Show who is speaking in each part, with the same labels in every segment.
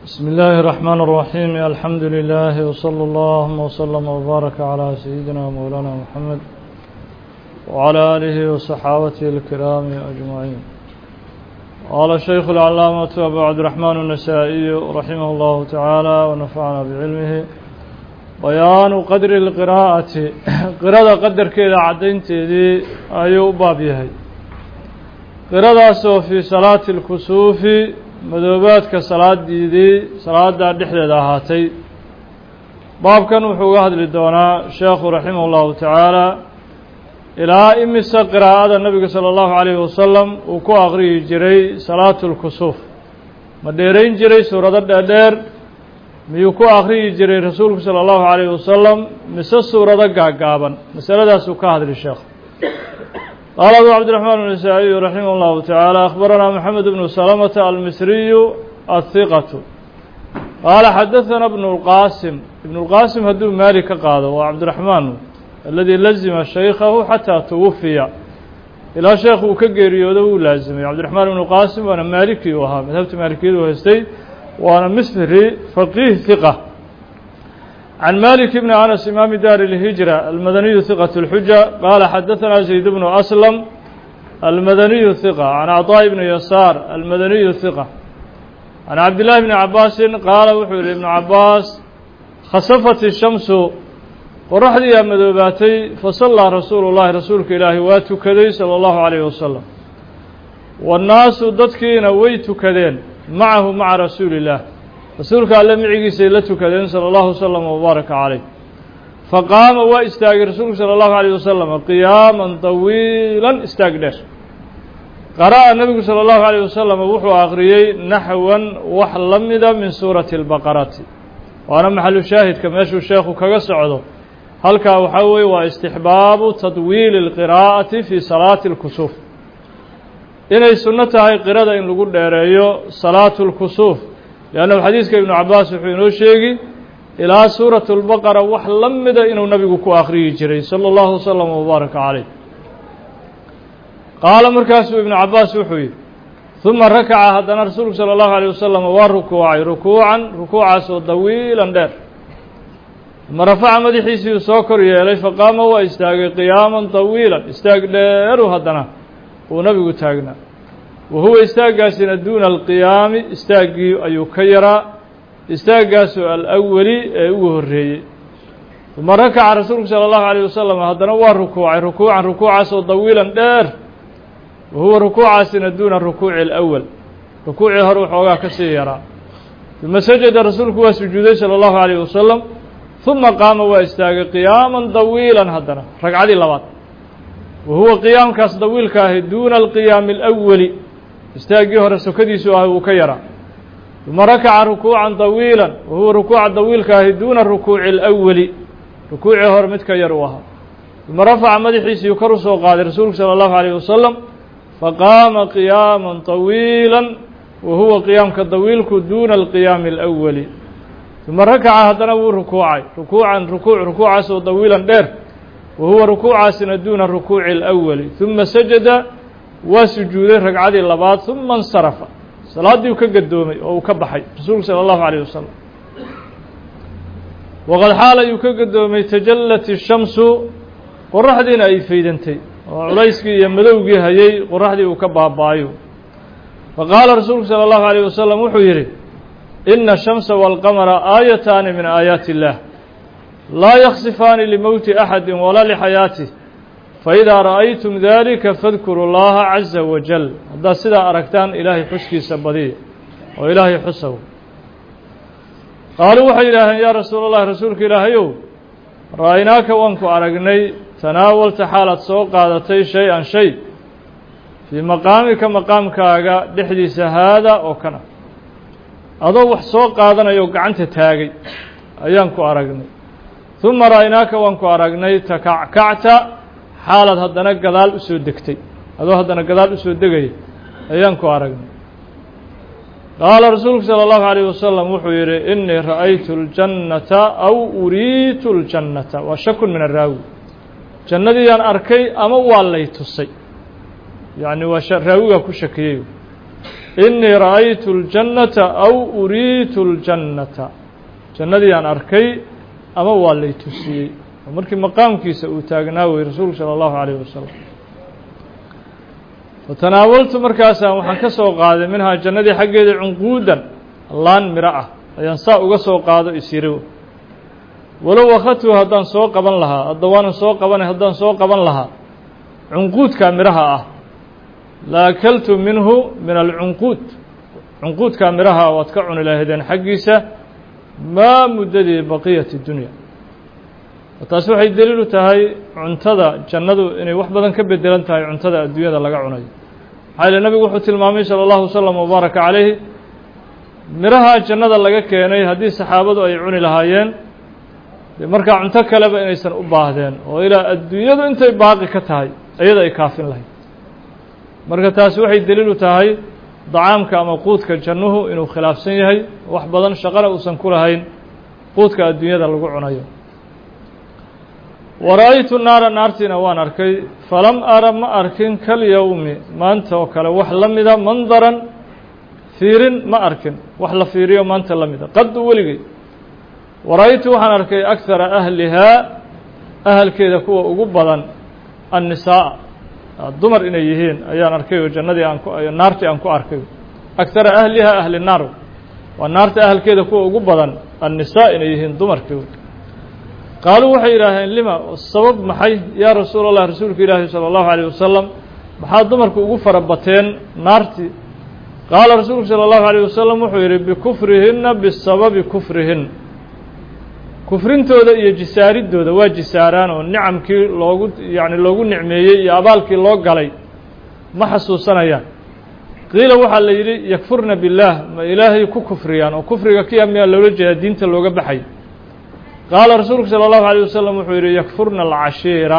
Speaker 1: بسم الله الرحمن الرحيم الحمد لله وصلى الله وسلم وبارك على سيدنا مولانا محمد وعلى آله وصحابته الكرام أجمعين. قال الشيخ العلامة أبو عبد الرحمن النسائي رحمه الله تعالى ونفعنا بعلمه بيان قدر القراءة قراءة قدر كذا عدين تدي أيوب بابيهي قراءة في صلاة الكسوف مدوباتك صلاة ديدي صلاة دحدة دهاتي باب كان وحوقات للدونا الشيخ رحمه الله تعالى إلى إمس قراءة النبي صلى الله عليه وسلم وكو أغري جري صلاة الكسوف مديرين جري سورة الدير ميوكو أغري جري رسولك صلى الله عليه وسلم مسا سورة قابا مسألة سكاهد للشيخ. قال أبو عبد الرحمن النسائي رحمه الله تعالى أخبرنا محمد بن سلمة المصري الثقة قال حدثنا ابن القاسم هدو مالك قال وعبد الرحمن الذي لزم شيخه حتى توفي إلى شيخه كجريوده لازم عبد الرحمن بن القاسم وأنا مالكي وها مذهبت مالكي وهستي وأنا مصري فقيه ثقة عن مالك بن أنس إمام دار الهجرة المدني ثقة الحجة قال حدثنا زيد بن أسلم المدني ثقة عن عطاء بن يسار المدني ثقة عن عبد الله بن عباس قال وحول ابن عباس خسفت الشمس ورحل يا مذوباتي فصلى رسول الله رسولك إلهي واتكذي صلى الله عليه وسلم والناس ضدكين ويتكذين معه مع رسول الله رسولك الله معي سيلتك لين صلى الله عليه وسلم وبارك عليه فقام واستاغ رسولك صلى الله عليه وسلم قياما طويلا استاغدر قرأ النبي صلى الله عليه وسلم وحو أغريي نحوا وحلمدا من سورة البقرة وأنا محل شاهد كما يشو الشيخ كغسعده هلك وحوي واستحباب تطويل القراءة في صلاة الكسوف إن السنة هي قراءة إن لقول ديريو صلاة الكسوف لأن الحديث كابن عباس وحينو شيقي إلى سورة البقرة وحلمد إنه نبيك كو آخري جري صلى الله وسلم وبارك عليه. قال مركز ابن عباس وحوي ثم ركع هدنا رسولك صلى الله عليه وسلم ركوعا طويلا دير ثم رفع مدحيسي سوكر يلي فقام واستاغ قياما طويلا استاغ دير هدنا ونبيك تاغنا وهو استاغاسنا دون القيام استاغي ايو كيرا استاغاس الاولي وهريه ثم ركع رسول صلى الله عليه وسلم هذا ركوعا طويلا دير وهو ركوعاسنا دون الركوع الاول ركوعي هروح اوغا كسيرا ثم سجد رسولك وسجوده صلى الله عليه وسلم ثم قام واستاغ قياما طويلا هذا ركعتي لبات وهو قيام كاس طويل كاه دون القيام الاول استاغي هره سكديسو وكيرا ثم ركع ركوعا طويلا وهو ركوع طويل كاه دون الركوع الاول ركوع هره متكير وها ثم رفع مدحيسي وكرسو قاد رسول صلى الله عليه وسلم فقام قياما طويلا وهو قيام كطويل دون القيام الاول ثم ركع هدنا ركوعا طويلا دير وهو ركوعاسنا دون الركوع الاول ثم سجد وسجود ركعتي اللبات ثم انصرف صلاتي وكقدومي او كبخي رسول صلى الله عليه وسلم وقد حال يكقدومي تجلت الشمس قرحدينا اي فيدنتي وعليسكي يمدوغي هيي قرحدي وكبابايو فقال رسول صلى الله عليه وسلم وحيري ان الشمس والقمر آيتان من آيات الله لا يخسفان لموت احد ولا لحياته فإذا رأيتم ذلك فاذكروا الله عز وجل هذا سيدا أركتان إلهي حسكي سبدي وإلهي حسه قالوا وحي إلهي يا رسول الله رسولك إلهيو رأيناك وانكو أرقني تناولت حالة سوق قادتي شيئا شيء في مقامك مقامك لحديث هذا وكنا أضوح سوق قادنا يوقعنت تاقي أيانكو أرقني ثم رأيناك وانكو أرقني تكعكعت حالة هدنا قدال أسو دكتي هذا هدنا قدال أسو دقي أيانكو أرقنا قال رسولك صلى الله عليه وسلم وحيري إني رأيت الجنة أو أريت الجنة وشك من الراوي جنة دي أركي أما والله تصي يعني راوي كشكيه إنii ra'aytu الجannata أw uriitu الجannata jannadii aan arkay ama waa lay tusiyey oo markii maqaamkiisa uu taagnaa wey rasuulku salى الlahu عalيه wasalam fatanaawaltu markaasaan waxaan ka soo qaaday minhaa jannadii xaggeeda cunquudan laan miro ah ayaan saa uga soo qaado isiri walow akhadtuu haddaan soo qaban lahaa hadda waanan soo qabanay haddaan soo qaban lahaa cunquudkaa midhaha ah la akaltu minhu min alcunquud cunquudkaa midhaha waad ka cuni lahaydeen xaggiisa maa muddadii baqiyat dunya taasi waxay daliilu tahay cuntada jannadu inay wax badan ka bedelan tahay cuntada adduunyada laga cunayo maxaa yeele nabigu wuxuu tilmaamay salى اllahu wasalam wabaaraka calayhi midhaha jannada laga keenay haddii saxaabadu ay cuni lahaayeen dee markaa cunto kaleba inaysan u baahdeen oo ilaa adduunyadu intay baaqi ka tahay iyada ay kaafin lahayd marka taasi waxay daliilu tahay dacaamka ama quudka jannuhu inuu khilaafsan yahay wax badan shaqana uusan ku lahayn quudka adduunyada lagu cunayo wara'aytu naara naartiina waan arkay falam ara ma arkin kalyowmi maanta oo kale wax la mida mandaran fiirin ma arkin wax la fiiriyo maanta la mida qaddu weligay wara'aytu waxaan arkay akthara ahlihaa ahalkeeda kuwa ugu badan annisaa dumar inay yihiin ayaan arkay oo jannadii naartii aan ku arkay akthara ahlihaa ahli naar waa naarta ahalkeeda kuwa ugu badan annisaa inay yihiin dumarkii qaaluu waxay yidhaaheen lima sabab maxay yaa rasuul allah rasuulka ilaahi salى اllahu عalيه wasalam maxaa dumarku ugu fara bateen naartii qaala rasuulku salى اllahu عalيه wasalam wuxuu yidhi bikufrihina bisababi kufrihin kufrintooda iyo jisaaridooda waa jisaaraan oo nicamkii loogu nicmeeyey iyo abaalkii loo galay ma xasuusanayaan qiila waxaa la yidhi yakfurna biاllaah ma ilaahay ku kufriyaan oo kufriga kiya miyaa loola jeedaa diinta looga baxay qaala rasuulku salى اllahu عalيه wasalam wuxuu yidhi yakfurna alcashiira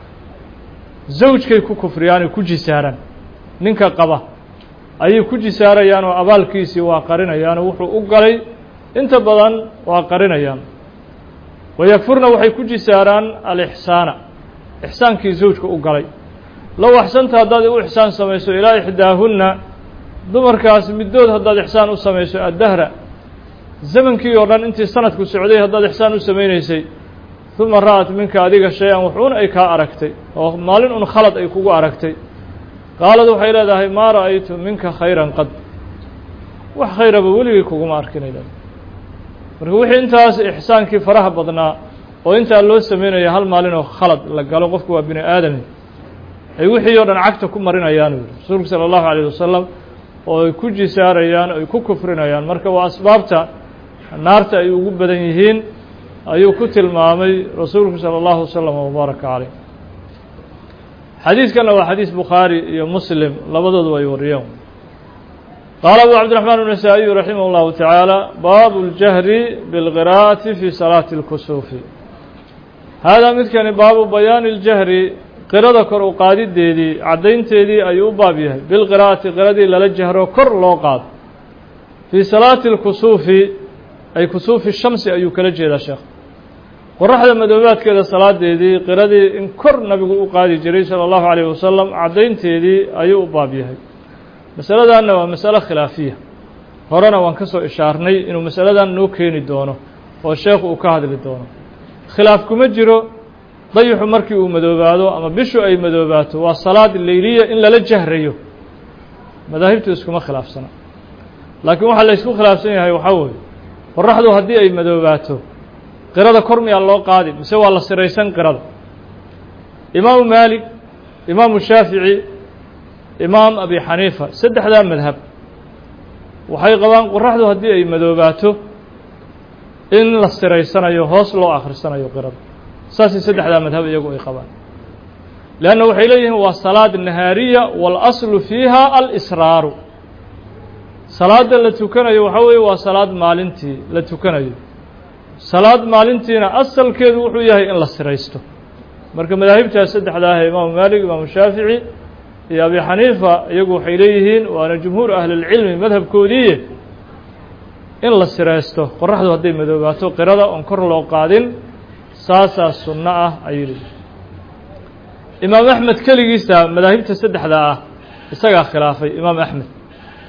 Speaker 1: zawjkay ku kufriyaanay ku jisaaraan ninka qaba ayay ku jisaarayaan oo abaalkiisii waa qarinayaan oo wuxuu u galay inta badan waa qarinayaan wayakfurna waxay ku jisaaraan alixsaana ixsaankii zawjka u galay low axsanta haddaad u ixsaan samayso ilaa ixdaahunna dumarkaas middood haddaad ixsaan u samayso addahra zamankii oo dhan intii sanadku socday haddaad ixsaan u samaynaysay uma ra'at minka adiga shay-an wuxuun ay kaa aragtay oo maalin un khalad ay kugu aragtay qaalad waxay leedahay maa ra'aytu minka khayran qad wax khayraba weligay kuguma arkinay leedahay marka wixii intaas ixsaankii faraha badnaa oo intaa loo sameynaya hal maalin oo khalad la galo qofku waa bini aadami ay wixii oo dhan cagta ku marinayaan u yidhi rasuulku salى اllahu عalيه wasalam oo ay ku jisaarayaan oo ay ku kufrinayaan marka waa asbaabta naarta ay ugu badan yihiin ayuu ku tilmaamay rasuulku salى اllahu wasalam wabaaraka caleyh xadiidkanna waa xadiis bukhaari iyo muslim labadoodu ay wariyeen qaala abu cabdiraxmaan النasaaئiyu raximah اllahu taعaalى baabu اljahri biاlqira'ati fi salaati اlkusuufi haadaa midkani baabu bayaani اljahri qirada kor u qaadideedii caddaynteedii ayuu u baab yahay bilqira'ati qiradii lala jahro kor loo qaado fii salaati اlkusuufi ay kusuufi shamsi ayuu kala jeedaa sheekh qoraxda madoobaadkeeda salaadeedii qiradii in kor nabigu u qaadi jiray salى اllahu عalيه wasalam caddaynteedii ayuu u baab yahay masaladanna waa masalo khilaafiya horena waan ka soo ishaarnay inuu masaladan noo keeni doono oo sheekhu uu ka hadli doono khilaaf kuma jiro dayixu markii uu madoobaado ama bishu ay madoobaato waa salaad leyliya in lala jahrayo madaahibtu iskuma khilaafsana laakiin waxaa la ysku khilaafsan yahay waxaa weeye qoraxdu haddii ay madoobaato qirada kor miyaa loo qaadi mise waa la siraysan qirada imaamu maalik imaamu shaafici imaam abi xaniifa saddexdaa madhab waxay qabaan qoraxdu haddii ay madoobaato in la siraysanayo hoos loo akhrisanayo qirada saasay saddexdaa madhab iyagu ay qabaan leanna waxay leeyihiin waa salaad nahaariya waalaslu fiiha alisraaru salaada la tukanayo waxaa weeye waa salaad maalintii la tukanayo salaad maalintiina asalkeedu wuxuu yahay in la siraysto marka madaahibtaas saddexda ah imaamu maalik imaamu shaafici iyo abi xaniifa iyagu waxay leeyihiin waana jumhuur ahlilcilmi madhabkoodiiye in la siraysto qoraxdu hadday madoobaato qirada oon kor loo qaadin saasaa sunno ah ayuu leeyihi imaam axmed keligiisa madaahibta saddexda ah isagaa khilaafay imaam axmed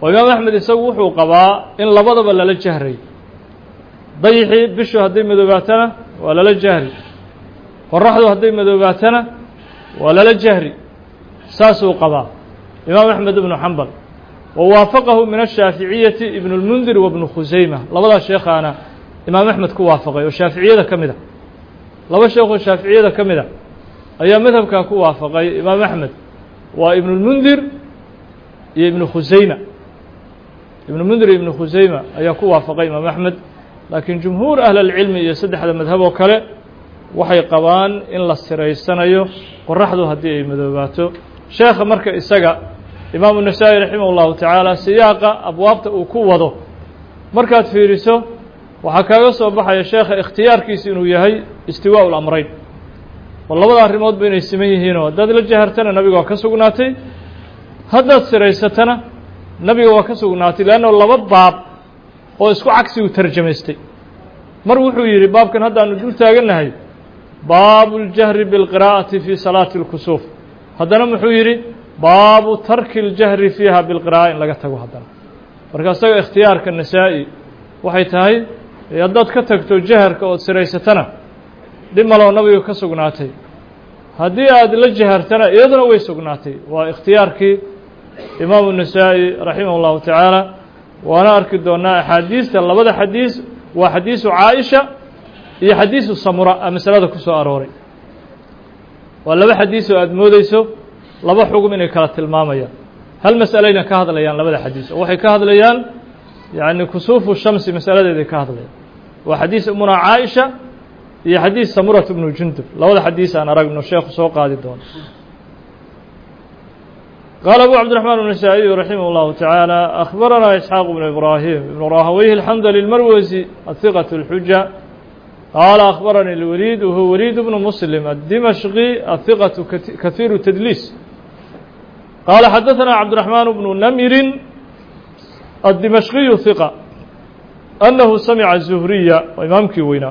Speaker 1: وإمام أحمد يسوي وحو قضاء إن لبضب ولا لجهري ضيحي بشو هدي مذوباتنا ولا لجهري والرحض هدي مذوباتنا ولا لجهري ساسو قضاء إمام أحمد بن حنبل ووافقه من الشافعية ابن المنذر وابن خزيمة لبضا الشيخ أنا إمام أحمد كوافقه والشافعية كمدة لبضا الشيخ الشافعية كمدة أي مذهب كان كوافقه إمام أحمد وابن المنذر ابن خزيمة ابن المنذر ابن خزيمة أي كوافقه إمام أحمد لكن جمهور أهل العلم يسد هذا مذهب وكله وحي قبان إن لا سريسانيو قرحدو هدي مذهباته شيخ مركز إسقى إمام النسائي رحمه الله تعالى سياق أبوابته وكوضه مركز فيرسو وحكاية صباح يا شيخ اختيار كيسينو يهي استواء الأمرين والله وضع الرموت بين السميه هنا داد لجهرتنا نبي وكسقناتي هدات سريستنا نبي وكسقناتي لأنه الله باب oo isku cagsi u tarjumaystay mar wuxuu yiri baabkan hadda aanu dul taaganahay baabul jahri bil qiraa'ati fi salati al kusuf hadana wuxuu yiri baabu tarki al jahri fiha bil qiraa'a in laga tago hadana markaas asaga ikhtiyaarka nasaa'i waxay tahay haddaad ka tagto jaharka oo siraysatana dhimalo nabiga ka sugnaatay haddii aad la jahartana iyaduna way sugnaatay waa ikhtiyaarkii imaam an-nasaa'i rahimahullahu ta'ala وأنا أركض أن حديث لبدا حديث وحديث عائشة هي حديث السمراء مسألة كسو أروري ولا حديث أدموديسو لبا حكم من كانت المامية هل مسألين كهذا ليان لبدا حديث وحي كهذا ليان يعني كسوف الشمس مسألة ذي كهذا ليان وحديث أمنا عائشة هي حديث سمرة بن جندب لبدا حديث أنا رجل الشيخ سوق قاعد دون قال أبو عبد الرحمن النسائي رحمه الله تعالى أخبرنا إسحاق بن إبراهيم بن راهويه الحمدلي المروزي الثقة الحجة قال أخبرني الوليد وهو وليد بن مسلم الدمشقي الثقة كثير التدليس قال حدثنا عبد الرحمن بن نمر الدمشقي الثقة أنه سمع الزهرية وإمام كوينا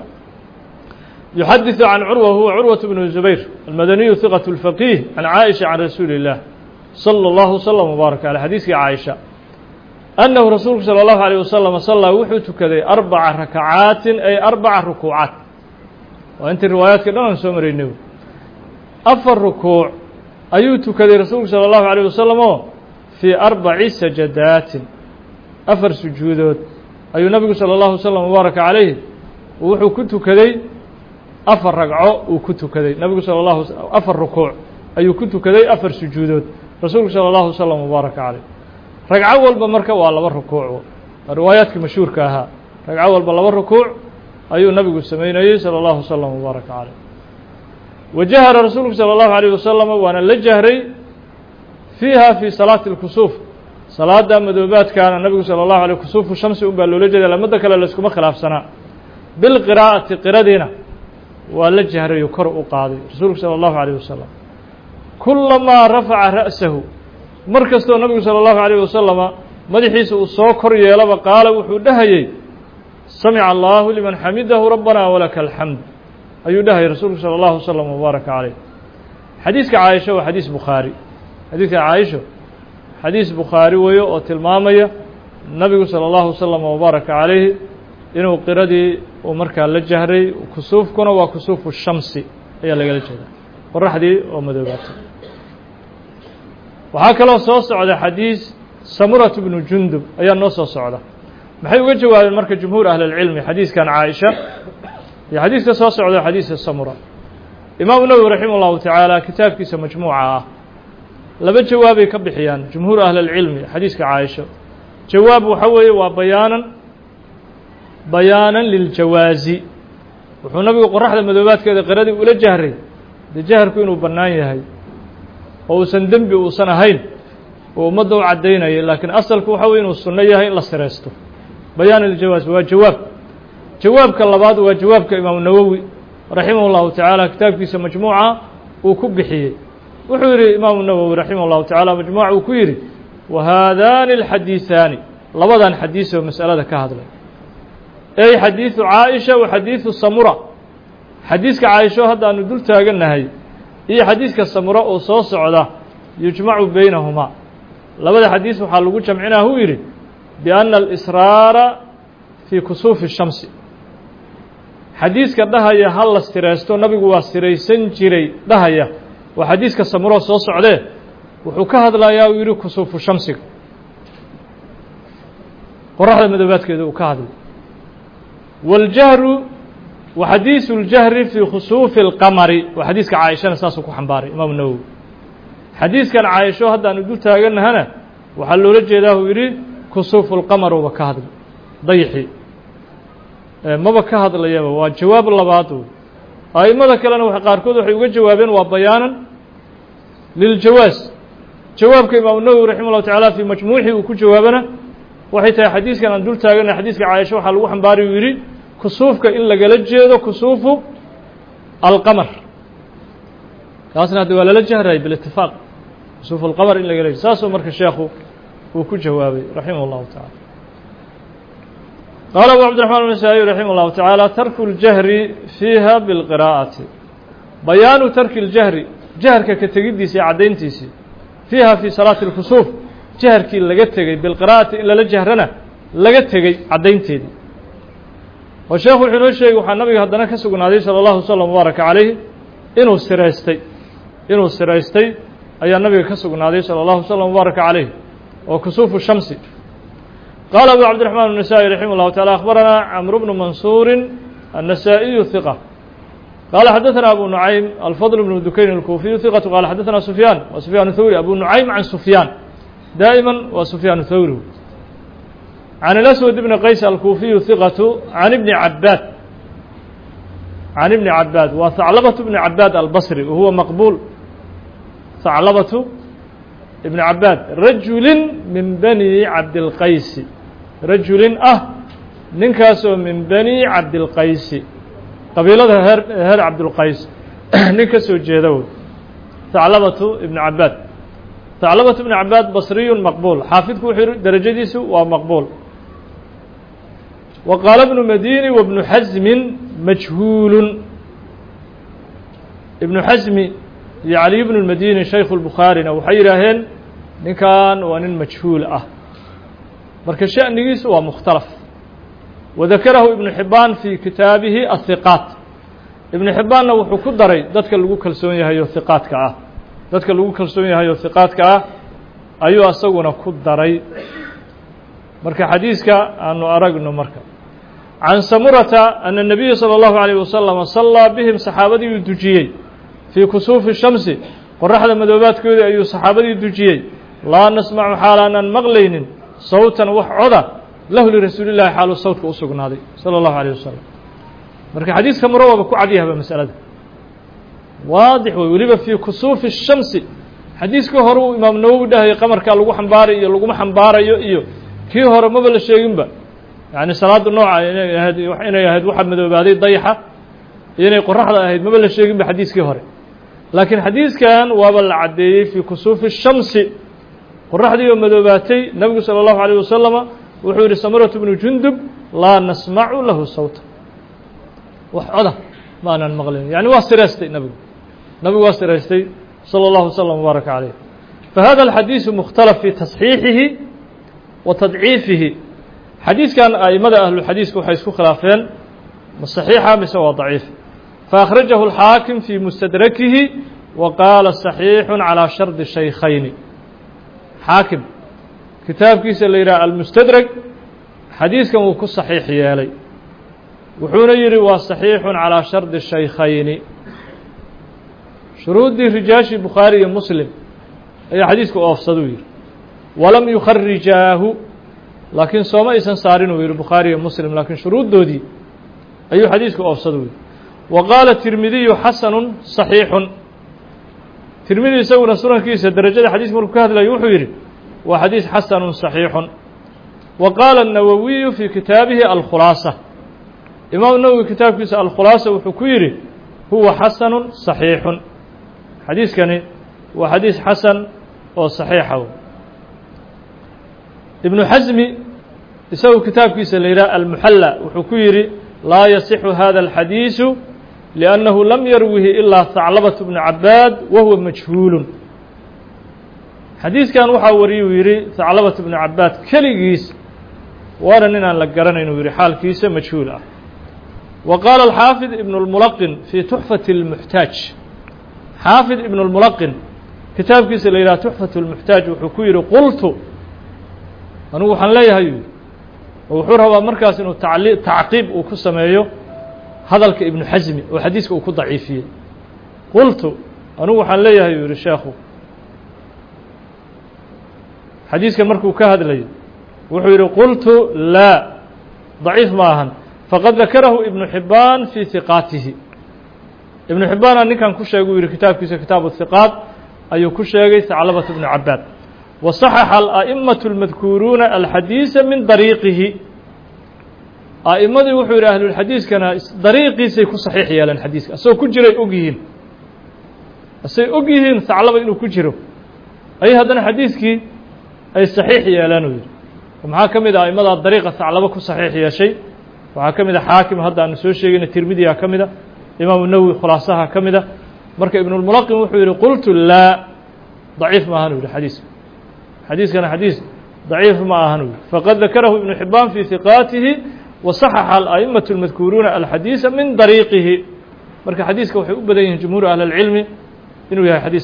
Speaker 1: يحدث عن عروة هو عروة بن الزبير المدني ثقة الفقيه عن عائشة عن رسول الله صلى الله وسلم وبارك على حديث عائشة أنه رسول صلى الله عليه وسلم صلى وحوت كذي 4 ركعات أي 4 ركوعات وأنت الروايات كده نسمر النو أفر ركوع أيوت كذي رسول صلى الله عليه وسلم في 4 سجدات أفر سجودات أي النبي صلى الله عليه وسلم وبارك عليه وحو كنت كذي أفر ركعة وكنت كذي النبي صلى الله عليه وسلم أفر ركوع أي كنت كذي أفر سجودات رسول صلى الله عليه وسلم وبارك عليه ركعة والبا مركا ولا ركوع روايات مشهور كها ركعة والبا لبا ركوع أي النبي سمينه صلى الله عليه وسلم وبارك عليه وجهر رسول صلى الله عليه وسلم وأنا لجهري فيها في صلاة الكسوف صلاة مذوبات كان النبي صلى الله عليه كسوف الشمس أبلو لجد لما ذكر لسكم خلاف سنة بالقراءة قردنا ولجهر يقرأ قاضي رسول صلى الله عليه وسلم كلما رفع رأسه مركز النبي صلى الله عليه وسلم مدحيس الصوكر يلبى قال وحدهي سمع الله لمن حمده ربنا ولك الحمد أيدهي رسول صلى الله عليه وسلم وبارك عليه حديث عائشة وحديث بخاري حديث عائشة حديث بخاري ويو وتلمامية النبي صلى الله عليه وسلم وبارك عليه إنه قردي ومركا للجهري وكسوف كنا وكسوف الشمس هي اللي قال كذا والرحدي ومذوباته waxaa kaloo soo socda xadiis samurah ibn jundub ayaa noo soo socda maxay uga jawaabeen marka jumhuur ahli ilmi xadiiskan Aisha iyo xadiiska soo socda xadiiska samura imaam nawawi rahimahullahu ta'ala kitaabkiisa majmuuca laba jawaabay ka bixiyaan jumhuur ahli ilmi xadiiska Aisha jawaab waxa weeye waa bayaanan lil jawaazi wuxuu nabigu qoraxda madoobaadkeeda qiradii ula jahray jaharku inuu banaan yahay oo san dambi uu san ahayn oo umada u cadeynaya laakiin asalku waxa weeye inuu sunno yahay la sireysto bayaan al-jawaaz waa jawaabka labaad waa jawaabka imaam nawawi rahimahullahu ta'ala kitaabkiisa majmuuca uu ku bixiyay wuxuu yiri imaam nawawi rahimahullahu ta'ala majmuuca uu ku yiri wa haadani al-hadithani labadan xadiis oo mas'alada ka hadlay ay xadiisu Aisha wa xadiisu Samura xadiiska Aisha hadda aanu dul taaganahay iyo xadiiska Samura oo soo socda yujmacu baynahuma labada xadiis waxaa lagu jamcinaa huu yidhi biأna الإsraara fii kusuufi الshamsi xadiiska dhahaya ha la siraysto nabigu waa siraysan jiray dhahaya waa xadiiska samuroo soo socdee wuxuu ka hadlayaa uu yidhi kusuufu shamsiga qoraxda madoobaadkeeda uu ka hadlay waاljahru wa xadiisu اljahri fii khusuufi اlqamari waa xadiiska caaishana saasuu ku xambaaray imaamu nawowi xadiiskan caaisho haddaanu dul taaganahana waxaa loola jeedaa uu yidhi kusuufu اlqamar uba ka hadlay dayxii maba ka hadlayaba waa jawaab labaad wey a'immada kalena qaarkood waxay uga jawaabeen waa bayaanan liljawaas jawaabka imaamu nawowi raximah ullahu tacaala fii majmuuxii uu ku jawaabana waxay tahay xadiiskan aan dul taagana xadiiska caaisha waxaa lagu xambaari uu yidhi kusuufka in lagala jeedo kusuufu alqamar kaasna hadda waa lala jahrayay bilitifaaq kusuufu alqamar in lagala jeedo saasuu marka sheekhu uu ku jawaabay raximah اllahu tacala qaala abu cabdiraxmaan النasaaئي raximah اllahu taعaalى tarku اljahri fiiha biاlqiraa'ati bayaanu tarki اljahri jaharka ka tegiddiisa iyo caddayntiisii fiiha fii salaati اlkusuuf jaharkii laga tegey bilqiraa'ati in lala jahrana laga tegey caddaynteedii oo sheekhu wuxuu inoo sheegay waxaa nabiga haddana ka sugnaaday salى اllahu wslam mubaaraka calayhi inuu siraystay ayaa nabiga ka sugnaaday salى اllahu wslam mubaaraka calayh oo kusuufu shamsi قال أبو عبد الرحمن النسائي رحمه الله تعالى أخبرنا عمرو بن منصور النسائي ثقة قال حدثنا أبو نعيم الفضل بن دكين الكوفي ثقة قال حدثنا سفيان وسفيان الثوري أبو نعيم عن سفيان دائما وسفيان الثوري عن الأسود بن قيس الكوفي ثقة عن ابن عباد وثعلبة بن عباد البصري وهو مقبول ثعلبة ابن عباد رجل من بني عبد القيس رجل ninkaasoo min bani cabdilqaysi qabiilada heer cabdilqays nin ka soo jeeda wey thaclabatu ibn cabaad thaclabatu ibn cabaad basriyun maqbuul xaafidku wuxuu yihi derajadiisu waa maqbuul wa qaala ibnu madini wa ibnu xasmin majhuulun ibnu xasmi iyo caliy bnu اlmadini shaykhu اlbukhaarina waxay yidhaaheen ninkan waa nin majhuul ah marka sha'nigiisu waa mukhtalaf wadakarahu ibnu xibaan fii kitaabihi ahiqaat ibnu xibaanna wuxuu ku daray dadka lagu kalsoon yahayo hiqaadka ah dadka lagu kalsoon yahayo hiqaadka ah ayuu asaguna ku daray marka xadiiska aanu aragno marka can samurata ana الnabiya salى اllahu عalيه wasalam sallaa bihim saxaabadii uu dujiyey fii kusuufi shamsi qoraxda madoobaadkoodii ayuu saxaabadii dujiyey laa nasmacu xaal aanan maqlaynin sawtan wax coda lahu lirasuuli llahi xaaluu sawtka u sugnaaday salى اllahu عalيه wasalam marka xadiiska murawaba ku cadyahba masalada waadix wey weliba fii kusuufi الshamsi xadiiskii hore uu imaam nawowi dhahayay qamarkaa lagu xambaarayo iyo laguma xambaarayo iyo kii hore maba la sheeginba yani salaada nooca inay ahayd waxa madoobaaday dayaxa iyo inay qoraxda ahayd maba la sheeginba xadiiskii hore laakiin xadiiskan waaba la caddeeyey fii kusuufi الshamsi qoraxdii oo madoobaatay nebigu salى اllahu عalيه wasalama wuxuu yihi samuratu bnu jundub laa nasmacu lahu sawta wax coda ma aanan maqlayn yani waa siraystay nabigu waa siraystay salى اllahu wslam mubaaraka calayh fahada alxadiisu mukhtalaf fii tasxiixihi wa tadciifihi xadiiskan a'immada ahluxadiiska waxay isku khilaafeen ma saxiixa mise waa daciif فأخرجه الحاakم في مستدركه وqاaل صحيiح عalى شharط شhaykhayni xaakim kitaabkiisa la yidhah almustadreg xadiiskan wuu ku صaxiix yeelay wuxuuna yihi waa صaxiix عalى شharط شhaykhayni shuruuddii rijaashii bukhaari iyo muslim ayaa xadiiska oofsadu yihi walam yukharijaahu laakiin sooma aysan saarin uu yihi bukhaari iyo muslim laakiin shuruuddoodii ayuu xadiiska oofsadu yihi وqاaلa تirmidiyu xasanu صaxiixu tirmidi isaguna sunankiisa derajada xadiiska markuu ka hadlayo wuxuu yidhi waa xadiis xasanu صaxiixu wa qaala الnawowiyu fii kitaabihi alkhulaasa imaam nawowi kitaabkiisa alkhulaasa wuxuu ku yidhi huwa xasanu صaxiixu xadiiskani waa xadiis xasan oo صaxiixa ibnu xasmi isagu kitaabkiisa la yidhah almuxalla wuxuu ku yidhi laa yasixu hada الxadiisu لأnnahu lam yarwihi ilaa haclabaة bnu cabaad wa huwa majhuulu xadiiskan waxaa wariyay uu yidhi Thaclabat ibn Cabbaad keligiis waana ninaan la garanayn uu yidhi xaalkiisa majhuul ah wa qaala alxaafid ibn اlmulaqin fii tuxfati اlmuxtaaj xaafid ibn اlmulaqin kitaabkiisa la yidhaha tuxfat اlmuxtaaj wuxuu ku yidhi qultu anugu waxaan leeyahay uu yidhi oo wuxuu rabaa markaas inuu tacqiib uu ku sameeyo hadalka ibnu xasmi oo xadiiska uu ku daciifiyey qultu anugu waxaan leeyahay uu yidhi sheekhu xadiiskan markuu ka hadlayo wuxuu yidhi qultu laa daciif ma ahan faqad dakarahu ibnu xibbaan fii hiqaatihi ibnu xibbaana ninkan ku sheegay uu yidhi kitaabkiisa kitaabu hiqaat ayuu ku sheegay Thaclabat ibnu Cabbaad wa saxaxa ala'imatu اlmadkuuruuna alxadiisa min dariiqihi a'immadii wuxuu yidhi ahlulxadiiskana dariiqiisay ku saxiix yeeleen xadiiska asagoo ku jiray og yihiin asay og yihiin Thaclaba inuu ku jiro ayay haddana xadiiskii ay saxiix yeeleen uu yidhi maxaa ka mid ah a'immada dariiqa Thaclaba ku saxiix yeeshay waxaa ka mid a xaakim hadda aanu soo sheegayna tirmidiyaa ka mid a imaamu nawowi khulaasaha ka mid a marka ibnulmulaqin wuxuu yidhi qultu laa daciif ma ahan u yidhi xadiiskana xadiis daciif ma ahan u yidhi faqad dakarahu ibnu xibbaan fii hiqaatihi wa saxaxa ala'imatu اlmadkuuruuna alxadiisa min dariiqihi marka xadiiska waxay u badan yihiin jumhuur ahli اlcilmi inuu yahay xadiis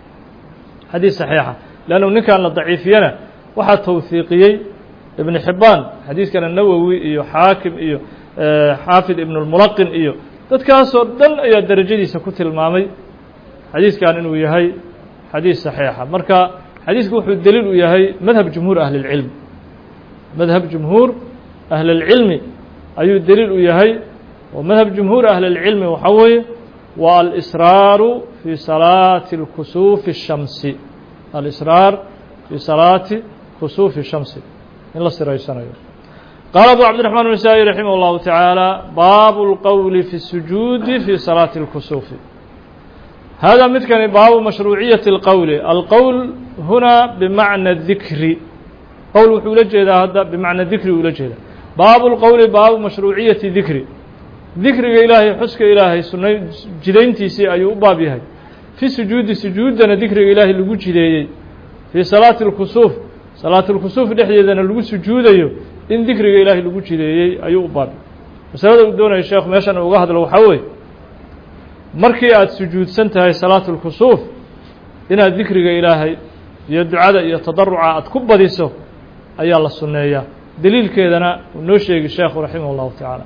Speaker 1: saxiixa leannu ninkan la daciifiyana waxaa tawhiiqiyey ibn xibbaan xadiiskana nawowi iyo xaakim iyo xaafid ibn اlmulaqin iyo dadkaasoo dhan ayaa derajadiisa ku tilmaamay xadiiskan inuu yahay xadiis saxiixa marka xadiisku wuxuu deliil u yahay madhab jumhuur ahli اlcilmi madhab jumhuur ahli اlcilmi ayuu deliil u yahay oo madhab jumhuur ahli اlcilmi waxaa weeye waa alisraaru fii salaati kusuufi الshamsi alisraar fii salaati kusuufi الshamsi in la siraysanayo qaala abu cabdiraxmaan النasaaئي raximah اllahu taعaalى baabu اlqowli fi الsujuudi fi salaati اlkusuufi hada midkani baabu mashruuciyaةi اlqowli alqowl huna bimacna dikri qowl wuxuu ula jeedaa hadda bimacna dikri ula jeedaa baabu اlqowli baabu mashruuciyati dikri dikriga ilaahay xuska ilaahay sunay jidayntiisii ayuu u baab yahay fi sujuudi sujuuddana dikriga ilaahay lagu jideeyey fii salaati اlkusuuf salaatu اlkusuuf dhexdeedana lagu sujuudayo in dikriga ilaahay lagu jideeyey ayuu u baab masalada uu doonaya sheekhu meeshan uga hadlo waxaa weeye markii aad sujuudsan tahay salaatu اlkusuuf inaad dikriga ilaahay iyo ducada iyo tadaruca aad ku badiso ayaa la sunneeyaa deliilkeedana uu noo sheegi sheekhu raximah اllahu taعaalى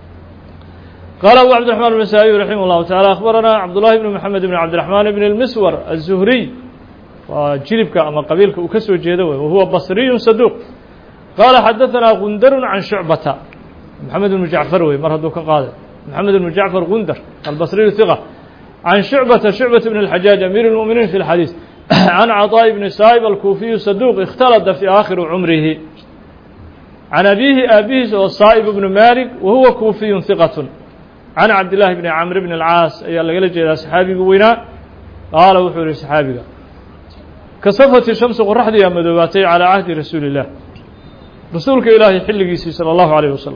Speaker 1: qaala abu cabdiraxmaan النasaaئي raximah اllahu taعalى akhbarana cabdullahi bn moxamed bn cabdiraxmaan bn اlmiswar الzuhriy waa jilibka ama qabiilka uu ka soo jeedo wey wahuwa basriyu saduuq qaala xadaثanaa gundaru can shucbata moxamed bnu jacfar wey mar hadduu ka qaaday moxamed bnu jacfar gundar albasriyu hiqa can shucbata bn اlxajaaj amiir اlmuminiin fi اlxadiis can caطaaءi bni saa'ib alkuufiyu saduuq اkhtalada fii aakhiri cumrihi can abiihi aabihiis oo saa'ib bnu malik wahuwa kuufiyu hiqat can cabdillaahi bni camr bn اlcaas ayaa lagala jeedaa saxaabigu weynaa qaala wuxuu yihi saxaabiga kasafati shamsu qoraxdiyaa madoobaatay calىa cahdi rasuuli الlah rasuulka ilaahay xilligiisii salى اllahu عalيه wasalam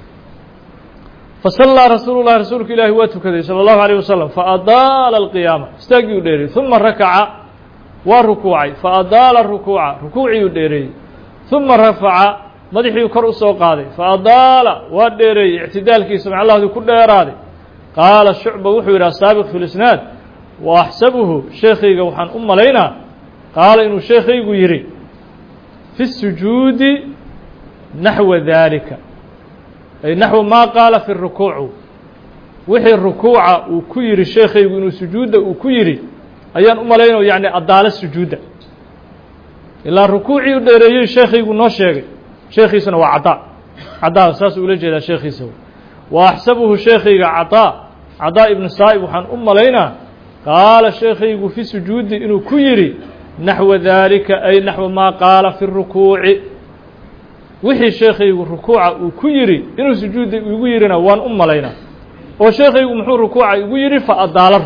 Speaker 1: fasallaa rasuulu lahi rasuulka ilaahi waa tukaday salى اllahu عalيه wasalam faadaala اlqiyaama istaaggii u dheereeyey ثuma rakaca waa rukuucay faadaala rukuuca rukuucii u dheereeyey ثuma rafaca madaxiiu kor u soo qaaday faadaala waa dheereeyey ictidaalkiisa macallahdu ku dheeraaday qaala shucba wuxuu yidhi asaabiq fi lisnaad wa axsabuhu sheekhayga waxaan u malaynaa qaala inuu sheekhaygu yidhi fi sujuudi naxwa daalika ay naxwa maa qaala fi rukuucu wixii rukuuca uu ku yidhi sheekhaygu inuu sujuudda uu ku yidhi ayaan u malaynao yacni adaalo sujuudda ilaa rukuucii u dheereeyey sheekhaygu noo sheegay sheekhiisuna waa cadaa saasuu ula jeedaa sheekhiisa wa axsabuhu sheekhayga cadaa ibnu saa'ib waxaan u malaynaa qaala sheekhaygu fi sujuudi inuu ku yidhi naxwa daalika ay naxwa maa qaala fi rukuuci wixii sheekhaygu rukuuca uu ku yidhi inuu sujuudda igu yidhina waan u malaynaa oo sheekhaygu muxuu rukuuca igu yidhi faadaala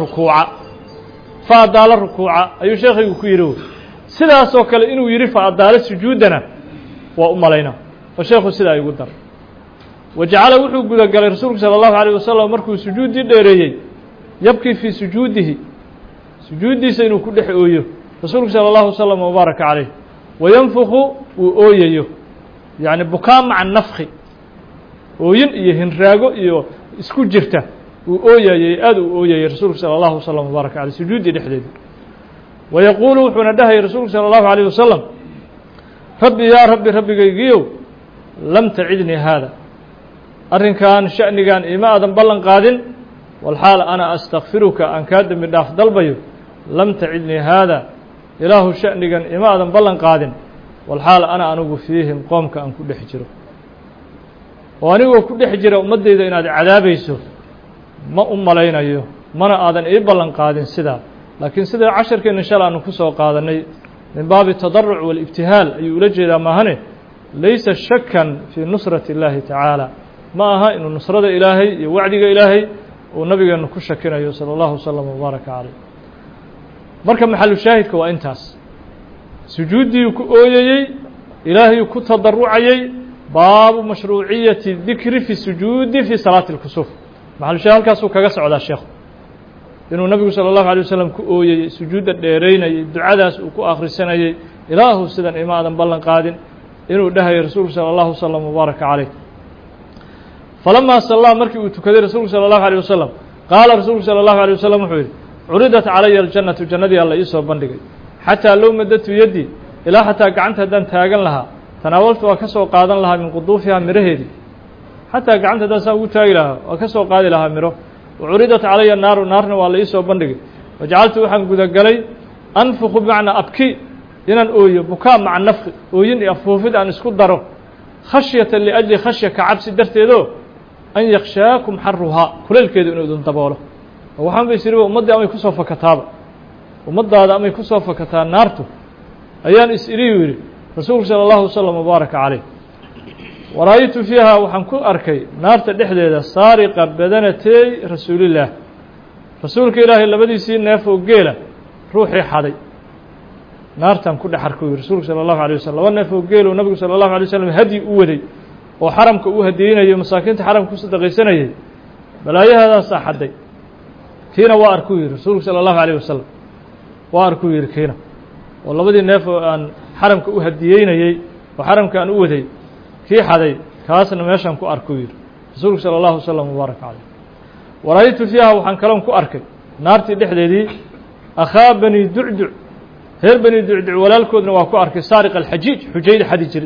Speaker 1: rukuuca ayuu sheekhaygu ku yidhi sidaasoo kale inuu yidhi faadaala sujuuddana waa u malaynaa oo sheekhu sidaa igu dar wa jacala wuxuu gudagalay rasuulku salى اllahu عalيه wasalam markuu sujuuddii dheereeyey yabkii fii sujuudihi sujuuddiisa inuu ku dhex ooyo rasuulku salى الlaه وsلم وbaaraka عalيه wayanfku wuu ooyayo yaعni bukaa maca nafki ooyin iyo hinraago iyo isku jirta wuu ooyayey aad uu ooyayey rasuulku salى الlaه وsلم وbaaraka عalيه sujuuddii dhexdeeda wayaquulu wuxuuna dhahayay rasuulku salى الlaه عليه wasaلم rabbi yaa rabbi rabbigaygiyow lam tacidnii haada arrinkan sha'nigan ima aadan ballan qaadin walxaal ana astakfiruka aan kaa dembi dhaaf dalbayo lam tacidnii haada ilaahu sha'nigan ima aadan ballan qaadin walxaal ana anigu fiihim qoomka aan ku dhex jiro oo anigoo ku dhex jira ummaddayda inaad cadaabayso ma u malaynayo mana aadan ii ballan qaadin sidaa laakiin sida casharkeenna shala aanu ku soo qaadanay min baabi tadaruc wاlibtihaal ayuu ula jeedaa maahane laysa shakan fii nusrati اllaahi tacaala ma aha inuu nusrada ilaahay iyo wacdiga ilaahay uu nabigeenu ku shakinayo salى اllahu wslam wbaaraka calayh marka maxalu shaahidka waa intaas sujuuddii ku ooyayey ilaahayuu ku tadarucayey baabu mashruuciyati dikri fi sujuudi fi salaati اlkusuuf maxalu shaahid halkaasuu kaga socdaa sheekhu inuu nabigu salى الlaهu عalيه waslم ku ooyeyey sujuudda dheeraynayey ducadaas uu ku akhrisanayey ilaahu sidan ima aadan ballan qaadin inuu dhahayay rasuulku salى الlaه وsلم وbaaraka عalيه falamaa sallaa markii uu tukaday rasuulku salى الlaهu عalيه wasaلم qaala rasuulku salى الlaهu عalيه wasaلم wuxuu yidhi curidat calaya اljannatu jannadii alla ii soo bandhigay xataa low madatu yaddii ilaa xataa gacanta haddaan taagan lahaa tanaawaltu waa ka soo qaadan lahaa min quduufihaa miraheedii xataa gacanta haddaan saan ugu taagi lahaa waa ka soo qaadi lahaa miro wcuridat calaya naaru naarna waa la ii soo bandhigay wajacaltu waxaan gudagelay anfuku bimacnaa abki inaan ooyo bukaa maca nafki ooyin iyo afuufid aan isku daro khashyata liajli khashya ka cabsi darteedoo an yakshaakum xaruhaa kulaylkeedu inuu idin daboolo oo waxaan ba isiriba ummaddii amay kusoo fakataaba ummaddaada amay kusoo fakataa naartu ayaan is-iriyu yidhi rasuulku salى الlahu wsلم وbaaraka calayh wara-aytu fiiha waxaan ku arkay naarta dhexdeeda saariqa badanatey rasuulillaah rasuulka ilaahay labadiisii neef oo geela ruuxii xaday naartan ku dhex arku yiri rasuulku salى الlahu عalيه waslm laba neef oo geelo nabigu salى الlahu عalيه waslm hadyi u waday oo xaramka uu hadiyeynayo masaakiinta xaramka ku sadaqaysanayay balaayahadaasaa xaday kiina waa arkuu yidhi rasuulku salى الlahu عalيه wasalam waa arkuu yidhi kiina oo labadii neef oo aan xaramka u hadiyeynayey oo xaramka aan u waday kii xaday kaasna meeshaan ku arkuu yidhi rasuulku salى الlahu wsلم وbaaraka calayh wara-aytu fiiha waxaan kaloon ku arkay naartii dhexdeedii akhaa bani ducduc reer bani ducduc walaalkoodna waa ku arkay saariq alxajiij xujayda xadi jiray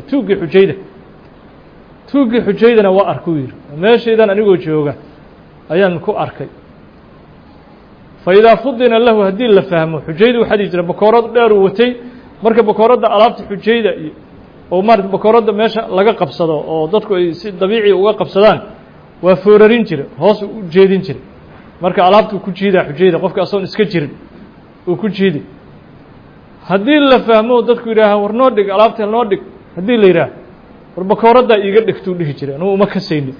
Speaker 1: tuuggii xujaydana waa arkuu yidhi meeshaydan anigoo jooga ayaan ku arkay faidaa fudina lahu haddii la fahmo xujaydu xadi jira bakoorad dheeruu watay marka bakooradda alaabta xujayda iyo oo maarata bakooradda meesha laga qabsado oo dadku ay si dabiici uga qabsadaan waa foorarin jira hoos u jeedin jira marka alaabtuu ku jiidaa xujayda qofka asoon iska jirin uu ku jiidi haddii la fahmo dadku yidhaahaan war noo dhig alaabta noo dhig haddii la yidhaah war bakooraddaa iiga dhigtuu dhihi jiray anugu uma kasaynin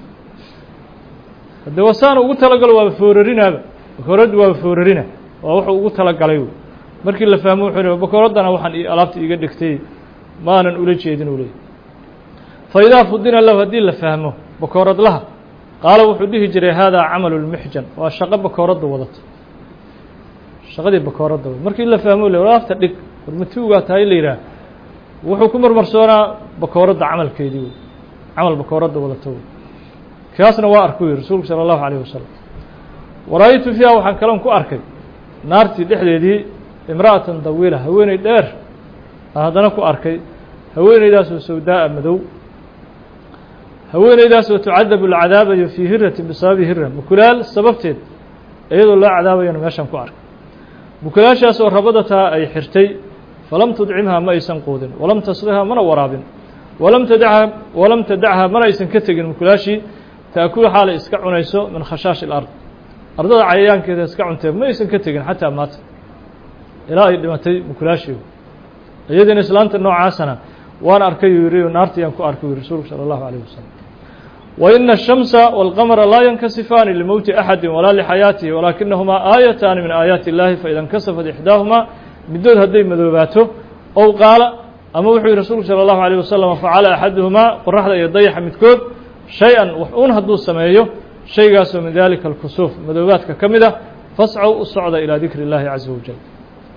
Speaker 1: haddee wasaana ugu talagalo waaba foorarinaaba bakooraddu waaba foorarina waa wuxuu ugu talagalay wey markii la fahmo wuxuu yidhi bakooraddana waxaan alaabta iiga dhigtay maanan ula jeedin uu leeyay faidaa fudina lahu haddii la fahmo bakooradlaha qaala wuxuu dhihi jiray haadaa camalu lmixjan waa shaqo bakooradda wadato shaqadii bakooradda markii la fahmo le alaabta dhig warmatuugaa tahay la yidhaah wuxuu ku marmarsoonaa bakooradda camalkeedii wey camal bakooradda wadato wey kaasna waa arkuu yidhi rasuulku salى الlahu عalيه wasalam wara-aytu fiiha waxaan kaloon ku arkay naartii dhexdeedii imra'atan dawiila haweeney dheer haddana ku arkay haweeneydaasoo sawdaa'a madow haweeneydaasoo tucadabu la cadaabayo fii hiratin bisababi hira mukulaal sababteed iyadoo loo cadaabayana meeshaan ku arkay mukulaashaasoo rabadataa ay xirtay falam tudcimhaa ma aysan quudin walam tasqihaa mana waraabin walam tadachaa mana aysan ka tegin mukulaashii taakulu xaalay iska cunayso min khashaashi ilard ardada cayayaankeeda iska cuntee ma aysan ka tegin xataa maata ilaa ay dhimatay mukulaashii iyadiina islaanta noocaasana waan arkay uu yidhi naartayaan ku arkay yidhi rasuulku salى الlahu عalيه wasalam waina الshamsa wاlqamra laa yankasifaani limowti axadi walaa lixayaatihi walaakinahumaa aayataani min aayaati اllahi faida اnkasafat ixdaahumaa middood hadday madoobaato ow qaala ama wuxuu yihi rasuulku salى الlahu عalيه wasalam facala axaduhumaa qoraxda iyo dayaxa midkood shay-an wax uun hadduu sameeyo shaygaasoo min dalika alkusuuf madoobaadka ka mid ah fascow u socda ilaa dikri اllahi caza wajal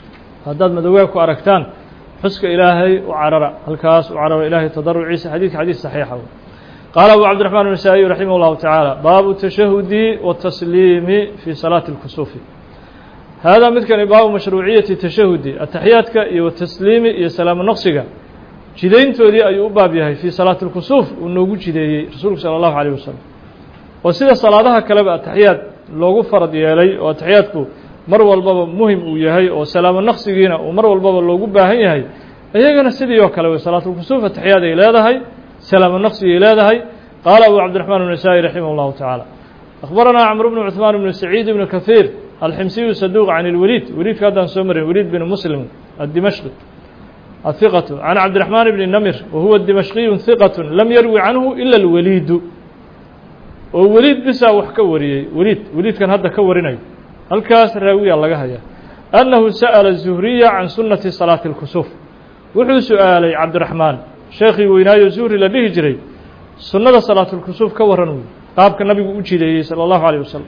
Speaker 1: haddaad madowgaa ku aragtaan xuska ilaahay u carara halkaas u carara ilaahay tadaruciisa xadiidka xadiis saxiixa qaala abu cabdiraxmaan النasaaئي raximah اllahu taعaalى baabu الtashahudi waالtasliimi fii salaati اlkusuufi haadaa midkani baabu mashruuciyati tashahudi ataxiyaadka iyo watasliimi iyo salaamo noqsiga jidayntoodii ayuu u baab yahay fii salaati اlkusuuf uu noogu jideeyey rasuulku salى اllahu عalيه wasalam oo sida salaadaha kaleba ataxiyaad loogu farad yeelay oo ataxiyaadku mar walbaba muhim uu yahay oo salaamo naqsigiina uu mar walbaba loogu baahan yahay iyagana sidii oo kale wey salaatulkusuuf ataxiyaad ay leedahay salaamo naqsigay leedahay qaala abu cabdiraxmaan النasaaئي raximah اllahu taعaalى akhbaranaa cmr bn cuثmaan bn saciid bn kahiir alximsiyu saduuq can اlwaliid waliidka haddaan soo marin waliid bin muslim addimashqi ahiqatu can cabdiraxmaan bni namir wahuwa dimashqiyu hiqat lam yarwi canhu ila اlwaliidu oo weliid bisaa wax ka wariyey weliidkan hadda ka warinayo halkaas raawiya laga hayaa annahu sa'ala zuhriya can sunnati salaati اlkusuuf wuxuu su-aalay cabdiraxmaan sheekhii weynaayo zuhri la dhihi jiray sunnada salaatulkusuuf ka warran wey qaabka nabigu u jideeyey salى اllahu عalيه wasalam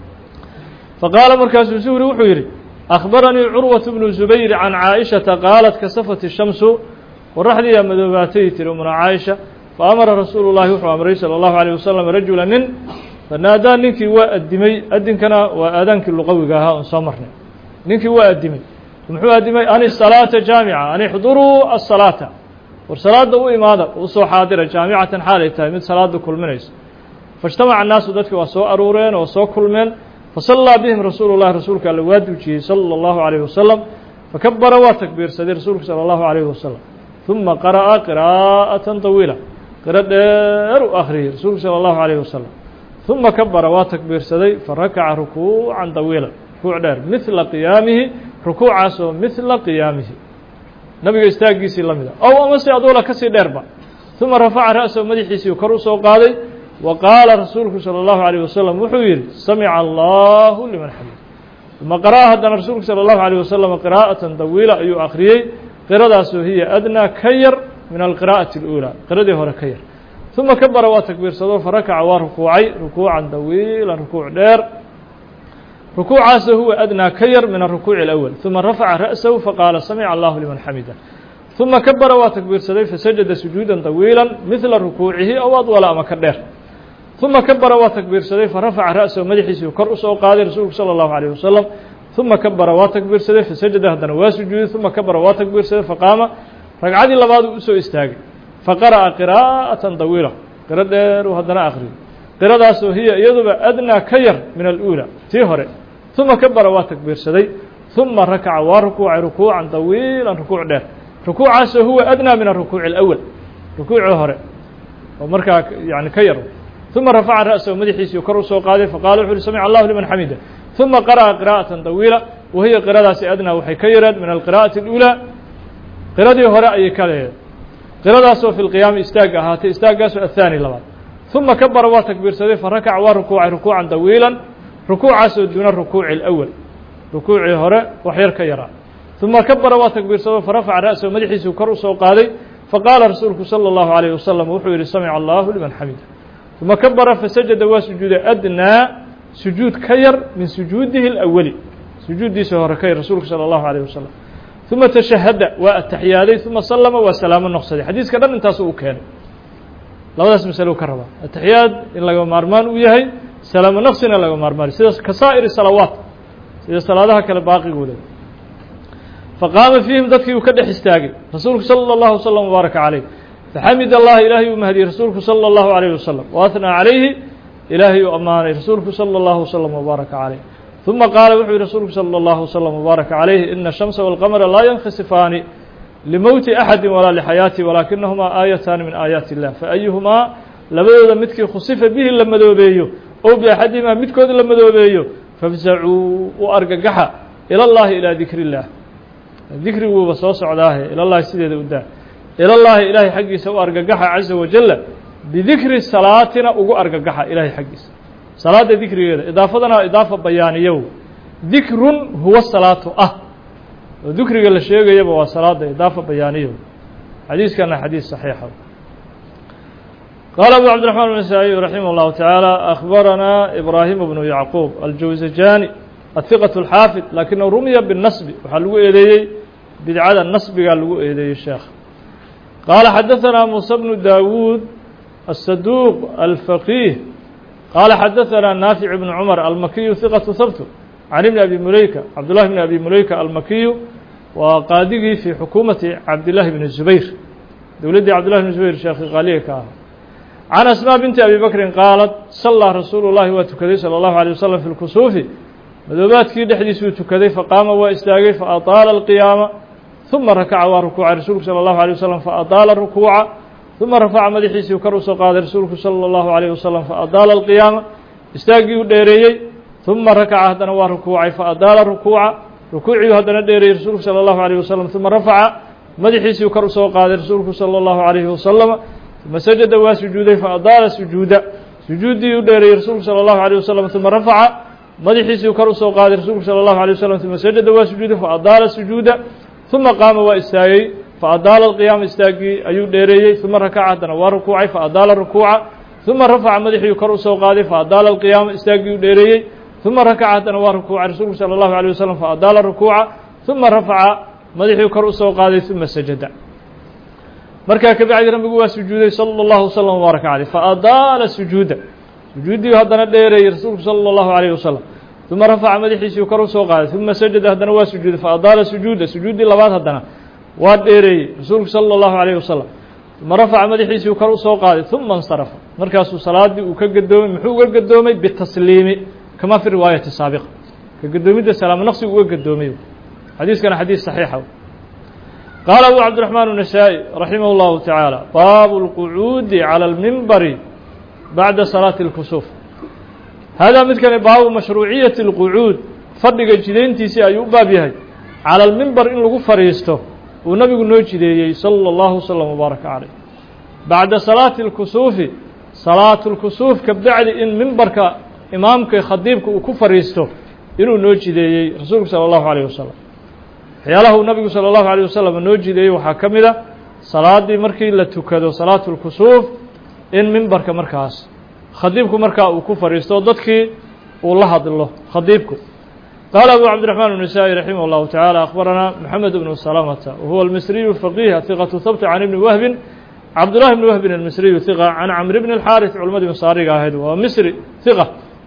Speaker 1: faqaala markaasuu zuhri wuxuu yidhi akhbaranii curwaة bnu zubayr can caaishata qaalat kasafat الshamsu qoraxdiiyaa madoobaatay tiri umna caaisha faamara rasuulu llahi wuxuu amray salى اllahu عalيه wasalam rajula nin fanaadaa ninkii waa addimay addinkana waa aadaankii luqawiga ahaa oon soo marnay ninkii waa addimay muxuu addimay an الsalaata jaamica an ixduruu الsalaata war salaada u imaada usoo xaadira jaamicatan xaalay tahay mid salaada kulminayso faاجtamaca الnaasu dadki waa soo aruureen oo soo kulmeen fasallaa bihim rasuulu llahi rasuulka alla waa dujiyey salى اllahu عalيه wasalam fakabara waa takbiirsaday rasuulku salى اllahu عalيه wasalam ثuma qara'a qira'aةa طawiila qiro dheer u akhriyey rasuulku salى اllahu عalيه wasalam ثuma kabara waa takbiirsaday farakaca rukuucan طawiila rukuuc dheer midla qiyaamihi rukuucaasoo midla qiyaamihi nabiga istaagiisii la mida ow amase aduula kasii dheerba ثuma rafaca ra'sahu madaxiisii kor u soo qaaday wa qaala rasuulku salى اllahu عalيه wasalam wuxuu yidhi samica allahu liman xamid ثuma qara'a haddana rasuulku salى اllahu عalيه wasalam qira'aةa طawiila ayuu akhriyey qiradaasoo hiya adnaa ka yar min alqira'ati اlأuulى qiradii hore ka yar ثuma kabara waa takbiirsado farakaca waa rukuucay rukuucan طawiila rukuuc dheer rukuucaasoo huwa adnaa ka yar min aلrukuuci الأwl ثuma rafaca ra'sahu faqaala samica allahu liman xamida ثuma kabara waa takbiirsaday fasajada sujuuda طawiila midla rukuucihi ow adwala ama ka dheer ثuma kabara waa takbiirsaday farafaca ra'sahu madaxiisii kor usoo qaaday rasuulku salى اllahu عalيه wasalam ثuma kabara waa takbiirsaday fasajada haddana waa sujuuday ثuma kabara waa takbiirsaday faqaama ragcadii labaad uu usoo istaagay faqara'a qira'aةa طawiila qiro dheer uu haddana akhriyey qiradaasoo hiya iyaduba adnaa ka yar min alأuulى tii hore ثuma kabara waa takbiirsaday ثuma rakaca waa rukuucay rukuucan طawiila rukuuc dheer rukuucaasoo huwa adnaa min aلrukuuci الأwl rukuucii hore oo markaa yani ka yar ثuma rafaca ra'sahu madaxiisii kor usoo qaaday faqala wuxu uhi samica allahu liman xamida ثuma qara'a qira'aةa طawiila wahiya qiradaasi adnaa waxay ka yareed min alqira'aةi الأuulى qiradii hore ayay ka leedahay qiradaasoo fi lqiyaami istaag ahaatay istaaggaasoo aلthaani labaad ثuma kabara waa takbiirsaday farakaca waa rukuucay rukuucan طawiila rukuucaasoo duuna rukuuci الأwl rukuucii hore wax yar ka yaraa ثuma kabara waa takbiirsado farafaca ra'sahu madaxiisii kor usoo qaaday faqaala rasuulku salى اllahu عalيه wasalam wuxuu yihi samica allahu liman xamida ثuma kabara fasajada waa sujuuday adnaa sujuud ka yar min sujuudihi الأwli sujuuddiisa hore ka yar rasuulku salى اllahu عalيه wasalam ثuma tashahada waa atexiyaaday ثuma salama waa salaamo noqsaday xadiiska dhan intaasu u keenay labadaas masalo ka rabaa ataxiyaad in laga maarmaan uu yahay salaamo naqsina laga maarmaanay sida kasaa'ir salawaat sida salaadaha kale baaqigooda faqaama fiihim dadkii uu ka dhex istaagay rasuulku salى اllahu wslam wbaaraka calayh faxamid allah ilaahay uu mahadiyey rasuulku salى اllahu عalيه wasalam waathnaa calayhi ilaahay uu ammaanay rasuulku salى اllahu wslam wbaaraka calayh ثuma qaala wuxuu yihi rasuulku salى اllahu wslam wbaaraka calayh ina الshamsa wاlqamra laa yankhisifaani limowti axadi walaa lixayaati walaakinahumaa aayataani min aayaati الlah faأyuhumaa labadooda midkii khusifa bihi la madoobeeyo ow biaxadihimaa midkood la madoobeeyo fafzacuu u argagaxa ilى اllahi ilaa dikri الlah dikriguuba soo socdaahe ilى llahi sideeda u daa ilى llahi ilaahay xaggiisa u argagaxa caza wajala bidikri salaatina ugu argagaxa ilaahay xaggiisa salaada dikrigeeda idaafadana waa idaafa bayaaniyow dikrun huwa salaatu oo dikriga la sheegayaba waa salaada idaafa bayaaniyow xadiiskana xadiis saxiixa qaala abu cabdiraxmaan النasaaئي raximah اllahu taعaalى akhbaranaa ibraahim bnu yacquub aljawزajani aلhiqaة الxaafid lakinahu rumiya biالnasbi waxaa lagu eedeeyey بدعة النصب قال له إيه الشيخ قال حدثنا موسى بن داود الصدوق الفقيه قال حدثنا نافع بن عمر المكي ثقة ثبت عن ابن أبي مليكة عبد الله بن أبي مليكة المكي وقاضيه في حكومة عبد الله بن الزبير ولد عبد الله بن الزبير شيخ غاليك عن أسماء بنت أبي بكر قالت صلى رسول الله وتكذي صلى الله عليه وسلم في الكسوف مذوبات كي حديث وتكذي فقام واستاغي فأطال القيامة ثم ركع وركوع رسولك صلى الله عليه وسلم فأطال الركوع ثم رفع مدحيس وكرس قاد رسولك صلى الله عليه وسلم فأطال القيامة استاغي وديريي ثم ركع هدنا وركوع فأطال الركوع ركوعي هدنا ديري رسولك صلى الله عليه وسلم ثم رفع مدحيس وكرس قاد رسولك صلى الله عليه وسلم ثم سجد وسجوده فأطال سجودي وديري رسولك صلى الله عليه وسلم ثم رفع مدحيس وكرس قاد رسولك صلى الله عليه وسلم ثم سجد وسجوده فأطال سجوده ثم قام واستاغي فأطال القيام استاغي أيو ديريي ثم ركع هدنا وركوعي فأطال الركوع ثم رفع مدحي وكرس قاد فأطال القيام استاغي ديريي ثم ركع هدنا وركوع رسول صلى الله عليه وسلم فأطال الركوع ثم رفع مدحي وكرس قاد ثم سجد markaa ka bacdi nabigu waa sujuuday sallallahu sallam wa baraka alayhi fa adala sujuuda sujuudii hadana dheereeyay rasuulku sallallahu alayhi wasallam thumma rafa'a madaxiisa kor u soo qaaday thumma sajada hadana waa sujuuday fa adala sujuuda sujuudii labaad hadana waa dheereeyay rasuulku sallallahu alayhi wasallam thumma rafa'a madaxiisa kor u soo qaaday thumma insarafa markaasuu salaadii uu ka gadoomay muxuu uga gadoomay bitasliimi kama fi riwaayati saabiqa ka gadoomida salaam naqsi uu uga gadoomay xadiiskana xadiis saxiix ah قال أبو عبد الرحمن النسائي رحمه الله تعالى باب القعود على المنبر بعد صلاة الكسوف هذا مثل باب مشروعية القعود فرق جدين تيسي أيوب بابيها على المنبر إن لغو فريسته ونبي نوجده صلى الله وسلم وبارك عليه بعد صلاة الكسوف صلاة الكسوف كبدعد إن منبرك إمامك خطيبك وكفريسته إنه نوجده رسولك صلى الله عليه وسلم waxyaalaha uu nabigu sala allahu alayh wasalam noo jideeyey waxaa ka mid a salaadii markii la tukado salaatu lkusuuf in mimbarka markaas khadiibku markaa uu ku fadhiisto dadkii uu la hadlo khadiibku qaala abu cabdiraxmaan النasaaئي raximah اllahu taعalى akhbarana moxamed bnu salamata wahuwa almisriyu الfaqih hiqatu habti can ibni wahbin cabdullahi bni wahbin almisriyu hiqa can camr bni اlxaariث culimadii masaariga ahayd waa misri hiqa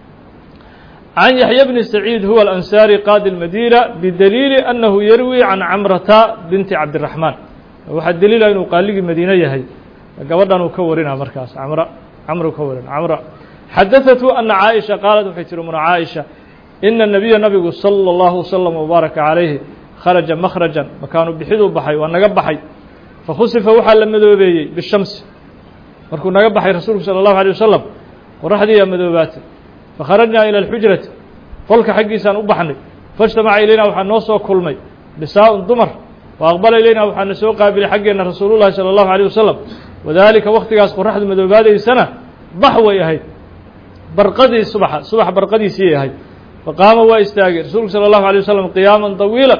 Speaker 1: عن يحيى بن سعيد هو الأنصاري قاضي المدينة بدليل أنه يروي عن عمرة بنت عبد الرحمن وحد دليل أنه قال لي المدينة يهي قبضنا وكورنا مركز عمرو كورنا عمرو حدثته أن عائشة قالت وحيتر من عائشة إن النبي صلى الله وسلم وبارك عليه خرج مخرجا مكانه بحيث بحي ونقب بحي فخسف وحل مذوبي بالشمس مركو نقب بحي رسول صلى الله عليه وسلم ورحدي مذوباته فخرجنا إلى الحجرة قلك حقي سان أبحني فاجتمع إلينا وحن نوصو كلمي بساء ضمر وأقبل إلينا وحن نسوق قابل حقنا رسول الله صلى الله عليه وسلم وذلك وقت قاس قرحة مذوبادي سنة ضحوة يهي برقدي صبح برقدي سيهي فقام واستاجر رسول صلى الله عليه وسلم قياما طويلا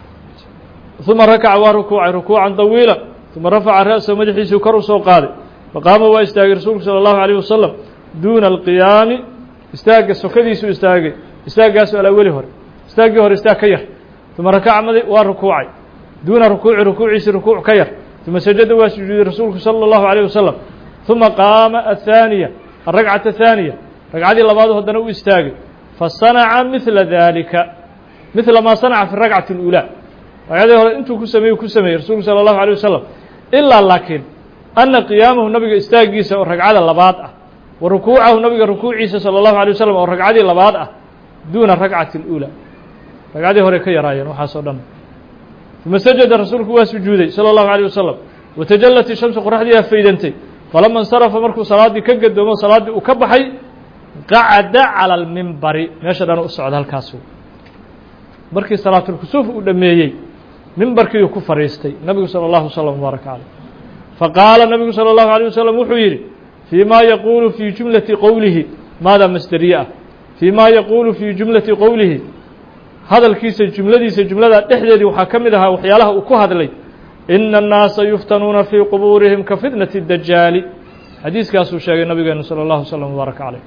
Speaker 1: ثم ركع ركوعا طويلا ثم رفع رأسه مدحيس وكرس وقال فقام واستاجر رسول صلى الله عليه وسلم دون القيام استاج سكديسو استاجاس على أول هور استاجي هور استاج كير ثم ركع وركوعي دون ركوعي ركوع كير ثم سجد وسجود رسولك صلى الله عليه وسلم ثم قام الثانية الركعة الثانية ركعة الله بعده دنا استاج فصنع مثل ذلك مثل ما صنع في الركعة الأولى وهذا هو أنتم كسمي رسولك صلى الله عليه وسلم إلا لكن أن قيامه النبي استاجيس الركعة الله بعده وركوعه النبي ركوع عيسى صلى الله عليه وسلم والركعة لبعض دون الركعة الأولى ركعة هوريك يا رايان وحصلنا ثم سجد الرسول وسجوده صلى الله عليه وسلم وتجلت الشمس قرحدها فيدنتي فلما انصرف مركو صلاة كجد وما صلاة وكبحي قعد على المنبر نشد أن أسعد هالكاسو مركي صلاة الكسوف ودميي منبر كي يكفر يستي النبي صلى الله عليه وسلم وبارك عليه فقال النبي صلى الله عليه وسلم وحيري فيما يقول في جملة قوله ماذا مستريئة فيما يقول في جملة قوله هذا الكيس الجملة إحدى وحكمدها وحيالها وكهد لي إن الناس يفتنون في قبورهم كفتنة الدجال حديث كاسو شاق النبي صلى الله عليه وسلم وبارك عليه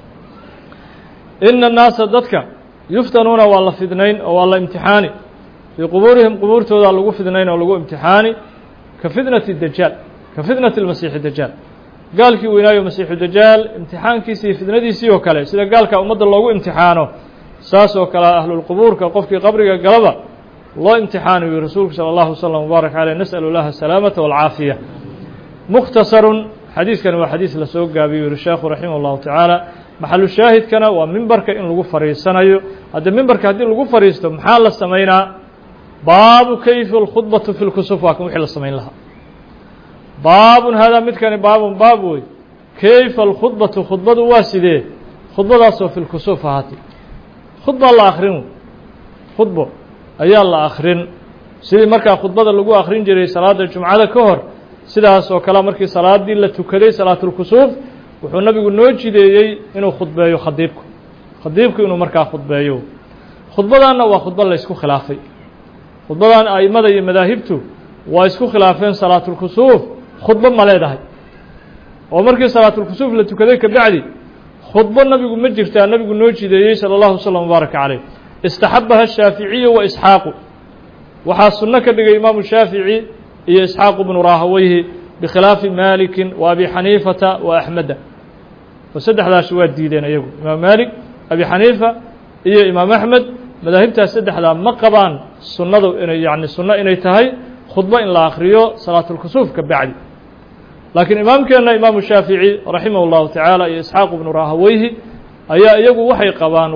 Speaker 1: إن الناس ضدك يفتنون والله فتنين أو والله امتحاني fii qubuurihim qubuurtooda lagu fidnayn oo lagu imtixaani ka fitnati dajaal ka fitnati lmasiixi dajaal gaalkii weynaayo masiixu dajaal imtixaankiisii iyo fitnadiisii oo kale sida gaalka ummadda loogu imtixaano saas oo kale ahlulqubuurka qofkii qabriga galaba loo imtixaani yu rasuulku salى اllahu wslam wbaarak caleyh nasأl اllaha asalaamata wاlcaafiya mukhtasarun xadiiskani waa xadiis lasoo gaabiyo yihi sheekhu raximah اllahu tacaala maxalu shaahidkana waa mimbarka in lagu fariisanayo haddii mimbarka haddii lagu fariisto maxaa la samaynaa baabu kayfi اlkhudbatu fi lkusuf waa kan wixii la samayn lahaa baabun haadaa midkani baabun baab wey kayfa alkhudbatu khudbadu waa sidee khudbadaasoo fi lkusuf ahaatay khudbaa la akrin khudbo ayaa la akrin sidii markaa khudbada lagu akrin jiray salaada jumcada ka hor sidaas oo kale markii salaadii la tukaday salaatulkusuuf wuxuu nabigu noo jideeyey inuu khudbeeyo khadiibku inuu markaa khudbeeyo khudbadanna waa khudbo la isku khilaafay khudbadan a'immada iyo madaahibtu waa isku khilaafeen salaatulkusuuf khudbo ma leedahay oo markii salaatulkusuuf la tukaday ka bacdi khudbo nabigu ma jirtaa nabigu noo jideeyey salى اllahu wslam wbaaraka caleyh istaxabaha shaaficiyu wa isxaaqu waxaa sunno ka dhigay imaamu shaafici iyo isxaaqu bnu rahaweyhi bikhilaafi malikin wa abi xaniifata wa axmeda oo saddexdaas waa diideen iyagu imaam malik abi xaniifa iyo imaam axmed madaahibtaas saddexdaa ma qabaan sunnadu inay yani sunno inay tahay khudbo in la akriyo salaatulkusuuf ka bacdi laakiin imaamkeenna imaamu shaafici raximah اllahu tacaala iyo isxaaq bnu rahaweyhi ayaa iyagu waxay qabaan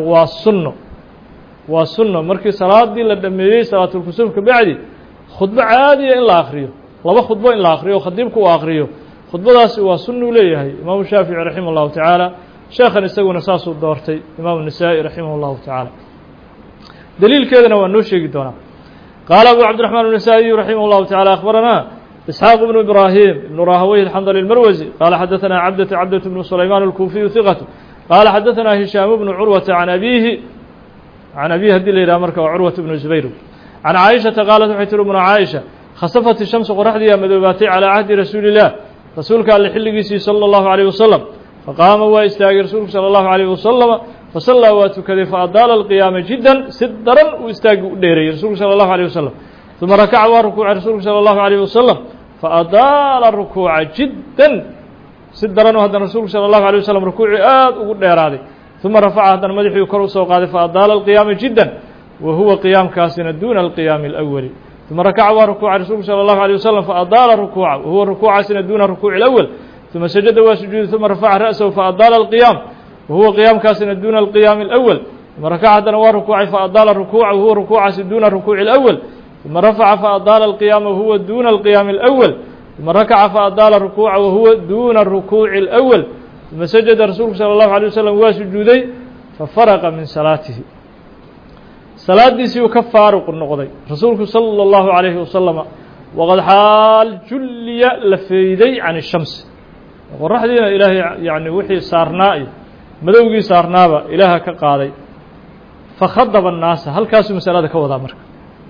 Speaker 1: waa sunno markii salaadii la dhameeyey salaatulkusuuf ka bacdi khudbo caadiya in la akriyo laba khudbo in la akriyo khadiibku uu akriyo khudbadaasi waa sunnu leeyahay imaamu shaafici raximah اllahu tacaala sheekhan isaguna saasuu doortay imaamu nisaa'i raximah اllahu tacaala daliilkeedana waa noo sheegi doonaa qaala abu cabdiraxmaan النasaaئiyu raximah اllahu taعala akhbaranaa isxaaq bnu ibraahim ibnu rahaweyh alxandali اlmarwasi qaala xadaثana cabdة bnu sulaymaan alkuufiyu hiqatu qaala xadaثana hishaamu bnu curwata can abihi hadii la yidhaha marka waa curwata bnu zubayr can caaishata qaalat waxay tiri umna caaisha khasafat ishamsu qoraxdiiyaa madoobaatay calىa cahdi rasuuli الlah rasuulka alle xilligiisii salى اllahu عalيه wasalam faqaama waa istaagay rasuulku salى اllahu عalيه wasalama fasallaa waa tukaday faadaala alqiyaama jiddan si daran uu istaagi u dheereeyey rasuulku salى اllahu عalيه wasalam uma rakaca waa rukuucay rasuulku salى اllahu عalيه wasalam faadaala rukuuca jiddan si daran oo haddana rasuulku salى اllahu عalيه wasalam rukuucii aad ugu dheeraaday uma rafaca haddana madaxiiu kor u soo qaaday faadaala alqiyaama jiddan wa huwa qiyaamkaasina duuna alqiyaami اlأwali uma rakaca waa rukuucay rasuulku salى اllahu عalيه wasalam faadaala rukuuca wa huwa rukuucaasina duuna rukuuci اlأwal uma sajada waa sujuuday uma rafaca ra'sahu faadaala alqiyaam wahuwa qiyaamkaasina duuna alqiyaami اlأwal uma rakaca haddana waa rukuucay faadaala rukuuca wahuwa rukuucaasi duuna rukuuci اlأwal uma rafaca faadaala alqiyaama wahuwa duuna alqiyaami اlأwal uma rakaca faadaala rukuuca wahuwa duuna rukuuci اlأwal uma sajada rasuulku salى اllahu عalيه wasalam waa sujuuday fafaraqa min salaatihi salaadiisii uu ka faaruq noqday rasuulku salى اllahu عalayhi wasalama waqad xaal julliya la feeyday can الshamsi qoraxdiina ilaahay yani wixii saarnaa iyo madowgii saarnaaba ilaaha ka qaaday fakhadaba الnaasa halkaasuu masalada ka wadaa marka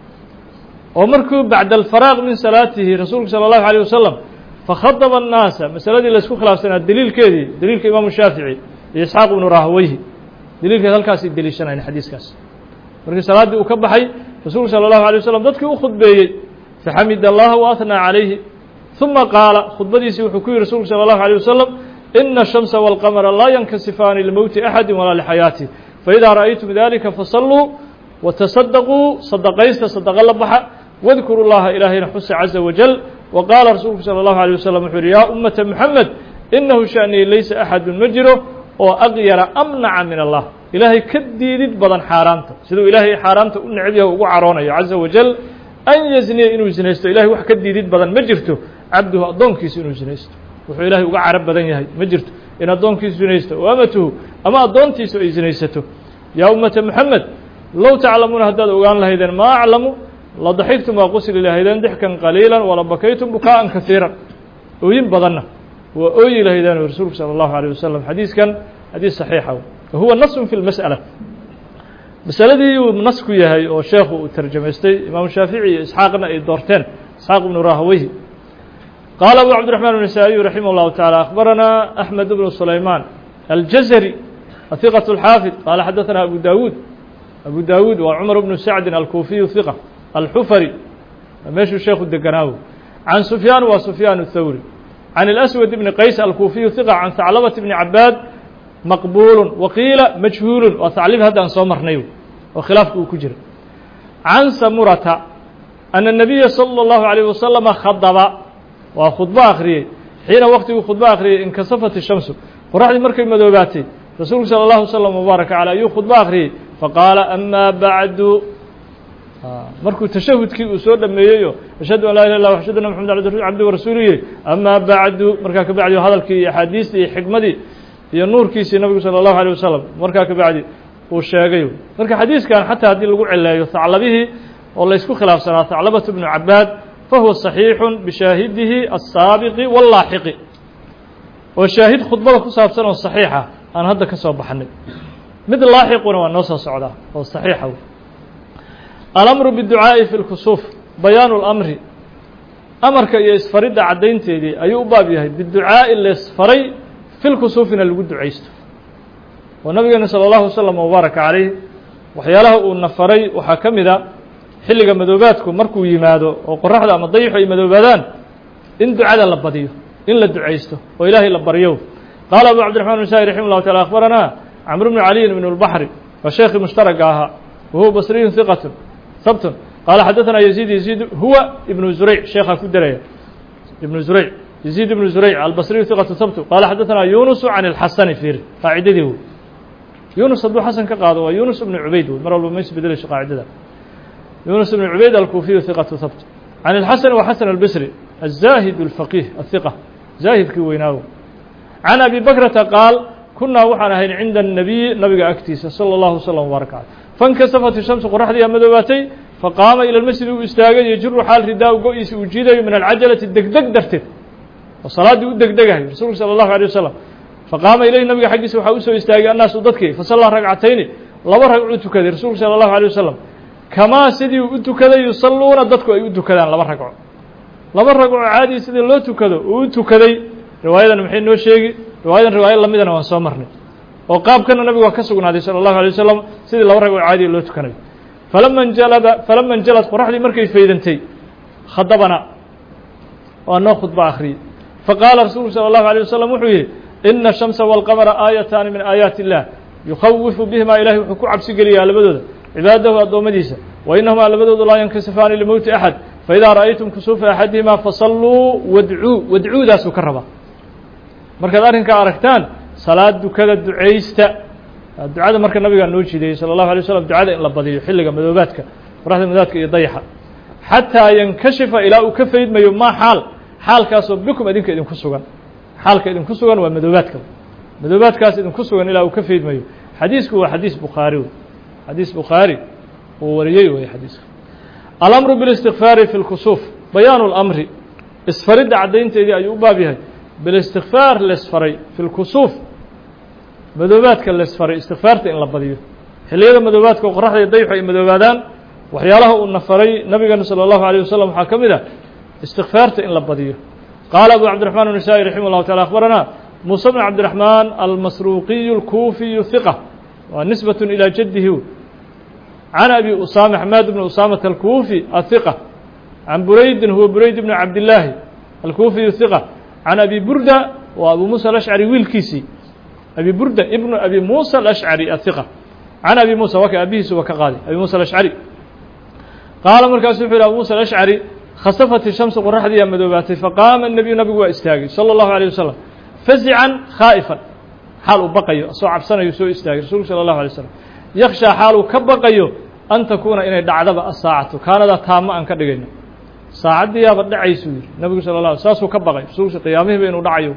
Speaker 1: oo markuu bacda alfaraaq min salaatihi rasuulku salى اllahu عalيه wasalam fakhadaba الnaasa masaladii la isku khilaafsanaa daliilka imaamu shaafici iyo isxaaq ibnu rahaweyhi daliilkeed halkaasay deliishanayn xadiiskaas markii salaaddii uu ka baxay rasuulku salى اllahu عalيه wasalam dadkii u khudbeeyey faxamid allaha waathnaa calayhi uma qaala khudbadiisii wuxuu ku yihi rasuulku salى اllahu عalيه wasalam ina الshamsa wاlqamara laa yankasifaani limowti axadi walaa lixayaatih faidaa ra'aytum dalika fasalluu watasadaquu sadaqaysta sadaqa la baxa wadkuru llaha ilaahayna xusa caza wajal wa qaala rasuulku salى اllahu عalيه wasalam wuxuu yihi yaa ummata muxamed inahu sha'nii laysa axadun ma jiro oo aqyara amnaca min allah ilaahay ka diidid badan xaaraamta siduu ilaahay xaaraamta u neceb yahay ugu caroonayo caza wajal an yazniya inuu zinaysto ilahay wax ka diidid badan ma jirto cabduhu addoonkiisa inuu zinaysto wuxuu ilaahay uga carab badan yahay ma jirto in addoonkiisu zinaysto o amatuhu ama addoontiisu ay zinaysato yaa ummata moxamed low taclamuuna haddaad ogaan lahaydeen maa aclamu la daxigtum waa qusli lahaydeen dixkan qaliila wala bakaytum bukaa'an kaiiran ooyin badanna waa ooyi lahaydeen rasuulku salى اllahu عalيه wasalam xadiiskan xadiis saxiixa wahuwa nasun fi lmas'ala masaladii uu nas ku yahay oo sheekhu uu tarjamaystay imaamu shaafici iyo isxaaqna ay doorteen isxaaq ibnu rahaweyhi qaala abu cabdiraxmaan النasaaئiyu raximah اllahu taعalى akhbaranaa axmed bnu sulaymaan aljazari hiqaة اlxaafid qaala xadaثana abu dawuud waa cumar bnu sacdin alkuufiyu hiqa الحفري ماشي الشيخ الدقناوي عن سفيان وسفيان الثوري عن الأسود بن قيس الكوفي ثقة عن ثعلبة بن عباد مقبول وقيل مجهول وثعلب هذا أن صومر نيو وخلافه كجر عن سمرة أن النبي صلى الله عليه وسلم خضب وخطبة آخرية حين وقته خطبة آخرية انكسفت الشمس قرأت مركب مدوباتي رسول صلى الله عليه وسلم وبارك على أيه خطبة آخرية فقال أما بعد markuu tashahudkii uu soo dhameeyo ashhadu an laa ilaha illa wa ashhadu anna muhammadan abduhu wa rasuuluhu amma ba'du markaa ka bacdi hadalkii iyo xadiistii iyo xigmadii iyo nuurkiisii nabiga sallallahu alayhi wasallam markaa ka bacdi uu sheegay marka xadiiskan xataa hadii lagu cileeyo thaclabihii oo la isku khilaafsanaa thaclabatu ibn abbad fahuwa sahihun bishahidihi as-sabiqi wal-lahiqi oo shaahid khudbada ku saabsan oo saxiixa aan hadda ka soo baxnay mid laahiquna waa noo soo socda oo saxiixa الأمر بالدعاء في الكسوف بيان الأمر أمرك يسفرد عدين تيدي أي أبابيه بالدعاء اللي يسفري في الكسوف اللي دعيسته والنبي صلى الله عليه وسلم وبارك عليه وحياله النفري وحكم ذا حلق مدوباتكم مركو يمادو وقرح ذا مضيح مدوبادان إن دعاء لبضيه إن لدعيسته وإلهي لبريوه قال أبو عبد الرحمن النسائي رحمه الله تعالى أخبرنا عمرو بن علي من البحر والشيخ مشتركها وهو بصري ثقة ثبت قال حدثنا يزيد هو ابن زريع شيخ كدرية ابن زريع يزيد بن زريع البصري ثقة ثبت قال حدثنا يونس عن الحسن فير قاعدته يونس أبو حسن كقاضي ويونس بن عبيد مرة الميس بدلش قاعدته يونس بن عبيد الكوفي ثقة ثبت عن الحسن وحسن البصري الزاهد الفقيه الثقة زاهد كويناو عن أبي بكرة قال كنا وحنا هين عند النبي نبي أكتيس صلى الله عليه وسلم وبارك عليه فانكسفت الشمس قرحدي مدوباتي فقام إلى المسجد واستاغ يجر حال رداء وقيس وجيده من العجلة الدقدق درته والصلاة الدقدقه رسول صلى الله عليه وسلم فقام إليه النبي حقيس وحاوسه واستاغ الناس وددك فصلى ركعتين لبا ركعت كذا رسول صلى الله عليه وسلم كما سيدي ودت كذا يصلون ددك اي ودت كذا لبا ركع عادي سيدي لو تكدو ودت كذا روايه maxay noo sheegi riwaayada lamidana waan soo marnay oo qaabkana nabiga ka sugnaaday sallallahu alayhi wasallam sidii laba rag oo caadi loo tukanayo falamman jalad quraxdii markay feydantay khadabana waa noo khudba akhri faqala rasuul sallallahu alayhi wasallam wuxuu yiri inna shamsa wal qamara ayatan min ayati allah yukhawifu bihima ilahi wuxuu ku cabsi geliyaa labadooda cibaadahu adoomadiisa wa innahuma labadooda la yankasifani li mawti ahad fa idha ra'aytum kusufa ahadihima fasallu wad'u daasu karaba markaad arrinka aragtaan salaad dukada duceysta ducada marka nabiga noo jiiday sallallahu alayhi wasallam ducada in la badiyo xilliga madoobaadka faraxda madoobaadka iyo dayaxa hatta yankashifa ila uu ka faydmayo ma xaalkaas oo bikum idinka idinku sugan xaalka idinku sugan waa madoobaadkaas idinku sugan ila uu ka faydmayo xadiisku waa xadiis bukhari oo wariyay way xadiisku al-amru bil istighfar fi al-kusuf bayan al-amr isfarid cadaynteedii ayuu baab yahay بالاستغفار للسفري في الكسوف مدوباتك للسفري استغفارته إن لبضيه حلية مدوباتك وقرحة يضيح أي مدوبادان وحياله النفري نبي صلى الله عليه وسلم حكم ذا استغفارته إن لبضيه قال أبو عبد الرحمن النسائي رحمه الله تعالى أخبرنا موسى بن عبد الرحمن المسروقي الكوفي ثقة ونسبة إلى جده عن أبي أسامة حماد بن أسامة الكوفي الثقة عن بريد هو بريد بن عبد الله الكوفي الثقة عن أبي بردة وأبو موسى الأشعري ويلكيسي أبي بردة ابن أبي موسى الأشعري الثقة عن أبي موسى وكأبيه وكقاضي أبي موسى الأشعري قال مركز في أبو موسى الأشعري خسفت الشمس قرحت يا مدوباتي فقام النبي واستاغي صلى الله عليه وسلم فزعا خائفا حاله بقي صعب سنة يسوء استاغي رسول صلى الله عليه وسلم يخشى حاله كبقي أن تكون إن دعذب الساعة كان ذا تاما أن كدغينا saacadii yaaba dhacaysu nabiga sallallahu alayhi wasallam ka baqay rasuulka qiyaamihii inuu dhacayo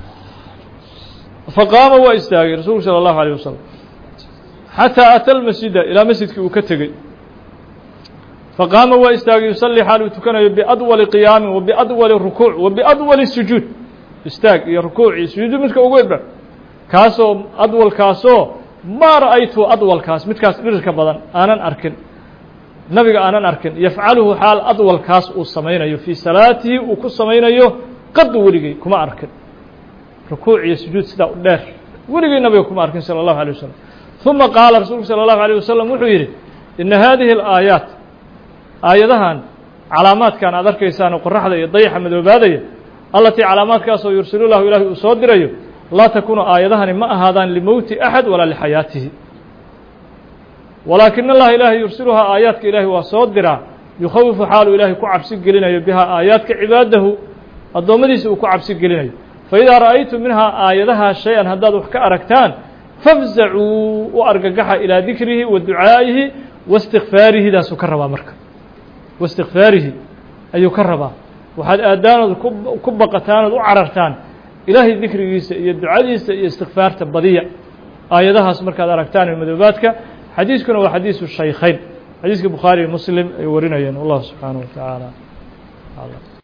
Speaker 1: faqama wa istaagay rasuulka sallallahu alayhi wasallam hatta atal masjida ila masjidkii uu ka tagay faqama wa istaagay yusalli halu tukanayo bi adwal qiyam wa bi adwal ruku' wa bi adwal sujud istaag iyo ruku' iyo sujud midka ugu weyn kaasoo adwal kaasoo ma ra'aytu adwal kaas midkaas dhirka badan aanan arkin nabiga aanan arkin yafcaluhu xaal adwal kaas uu samaynayo fi salaatihi uu ku samaynayo qad waligay kuma arkin rukuuc iyo sujuud sida u dheer waligay nabiga kuma arkin sallallahu alayhi wasallam thumma qaala rasuulku sallallahu alayhi wasallam wuxuu yiri inna hadhihi al-ayat aayadahan calaamaadkan aad arkaysaan qoraxda iyo dayaxa madoobaadaya allatii calaamaadkaasoo yursilu lahu ilaahay uu soo dirayo laa takunu aayadahani ma ahaadaan limowti axad walaa lixayaatihi walaakin allaha ilaahay yursiluhaa aayaadka ilaahay waa soo diraa yukhawifu xaalu ilaahay ku cabsi gelinayo bihaa aayaadka cibaadahu addoommadiisa uu ku cabsi gelinayo faidaa ra'aytum minhaa aayadahaa shay-an haddaad wax ka aragtaan fafzacuu u argagaxa ilaa dikrihi wa ducaa'ihi waistikfaarihi daasuu ka rabaa marka waistikfaarihi ayuu ka rabaa waxaad aadaanood ku baqataan ood u carartaan ilaahay dikrigiisa iyo ducadiisa iyo istikfaarta badiya aayadahaas markaad aragtaan ee madoobaadka xadiiskuna waa xadiisu shaykhayn xadiiska bukhaari iyo muslim ay warinayeen wallahu subxaanaه wa tacaala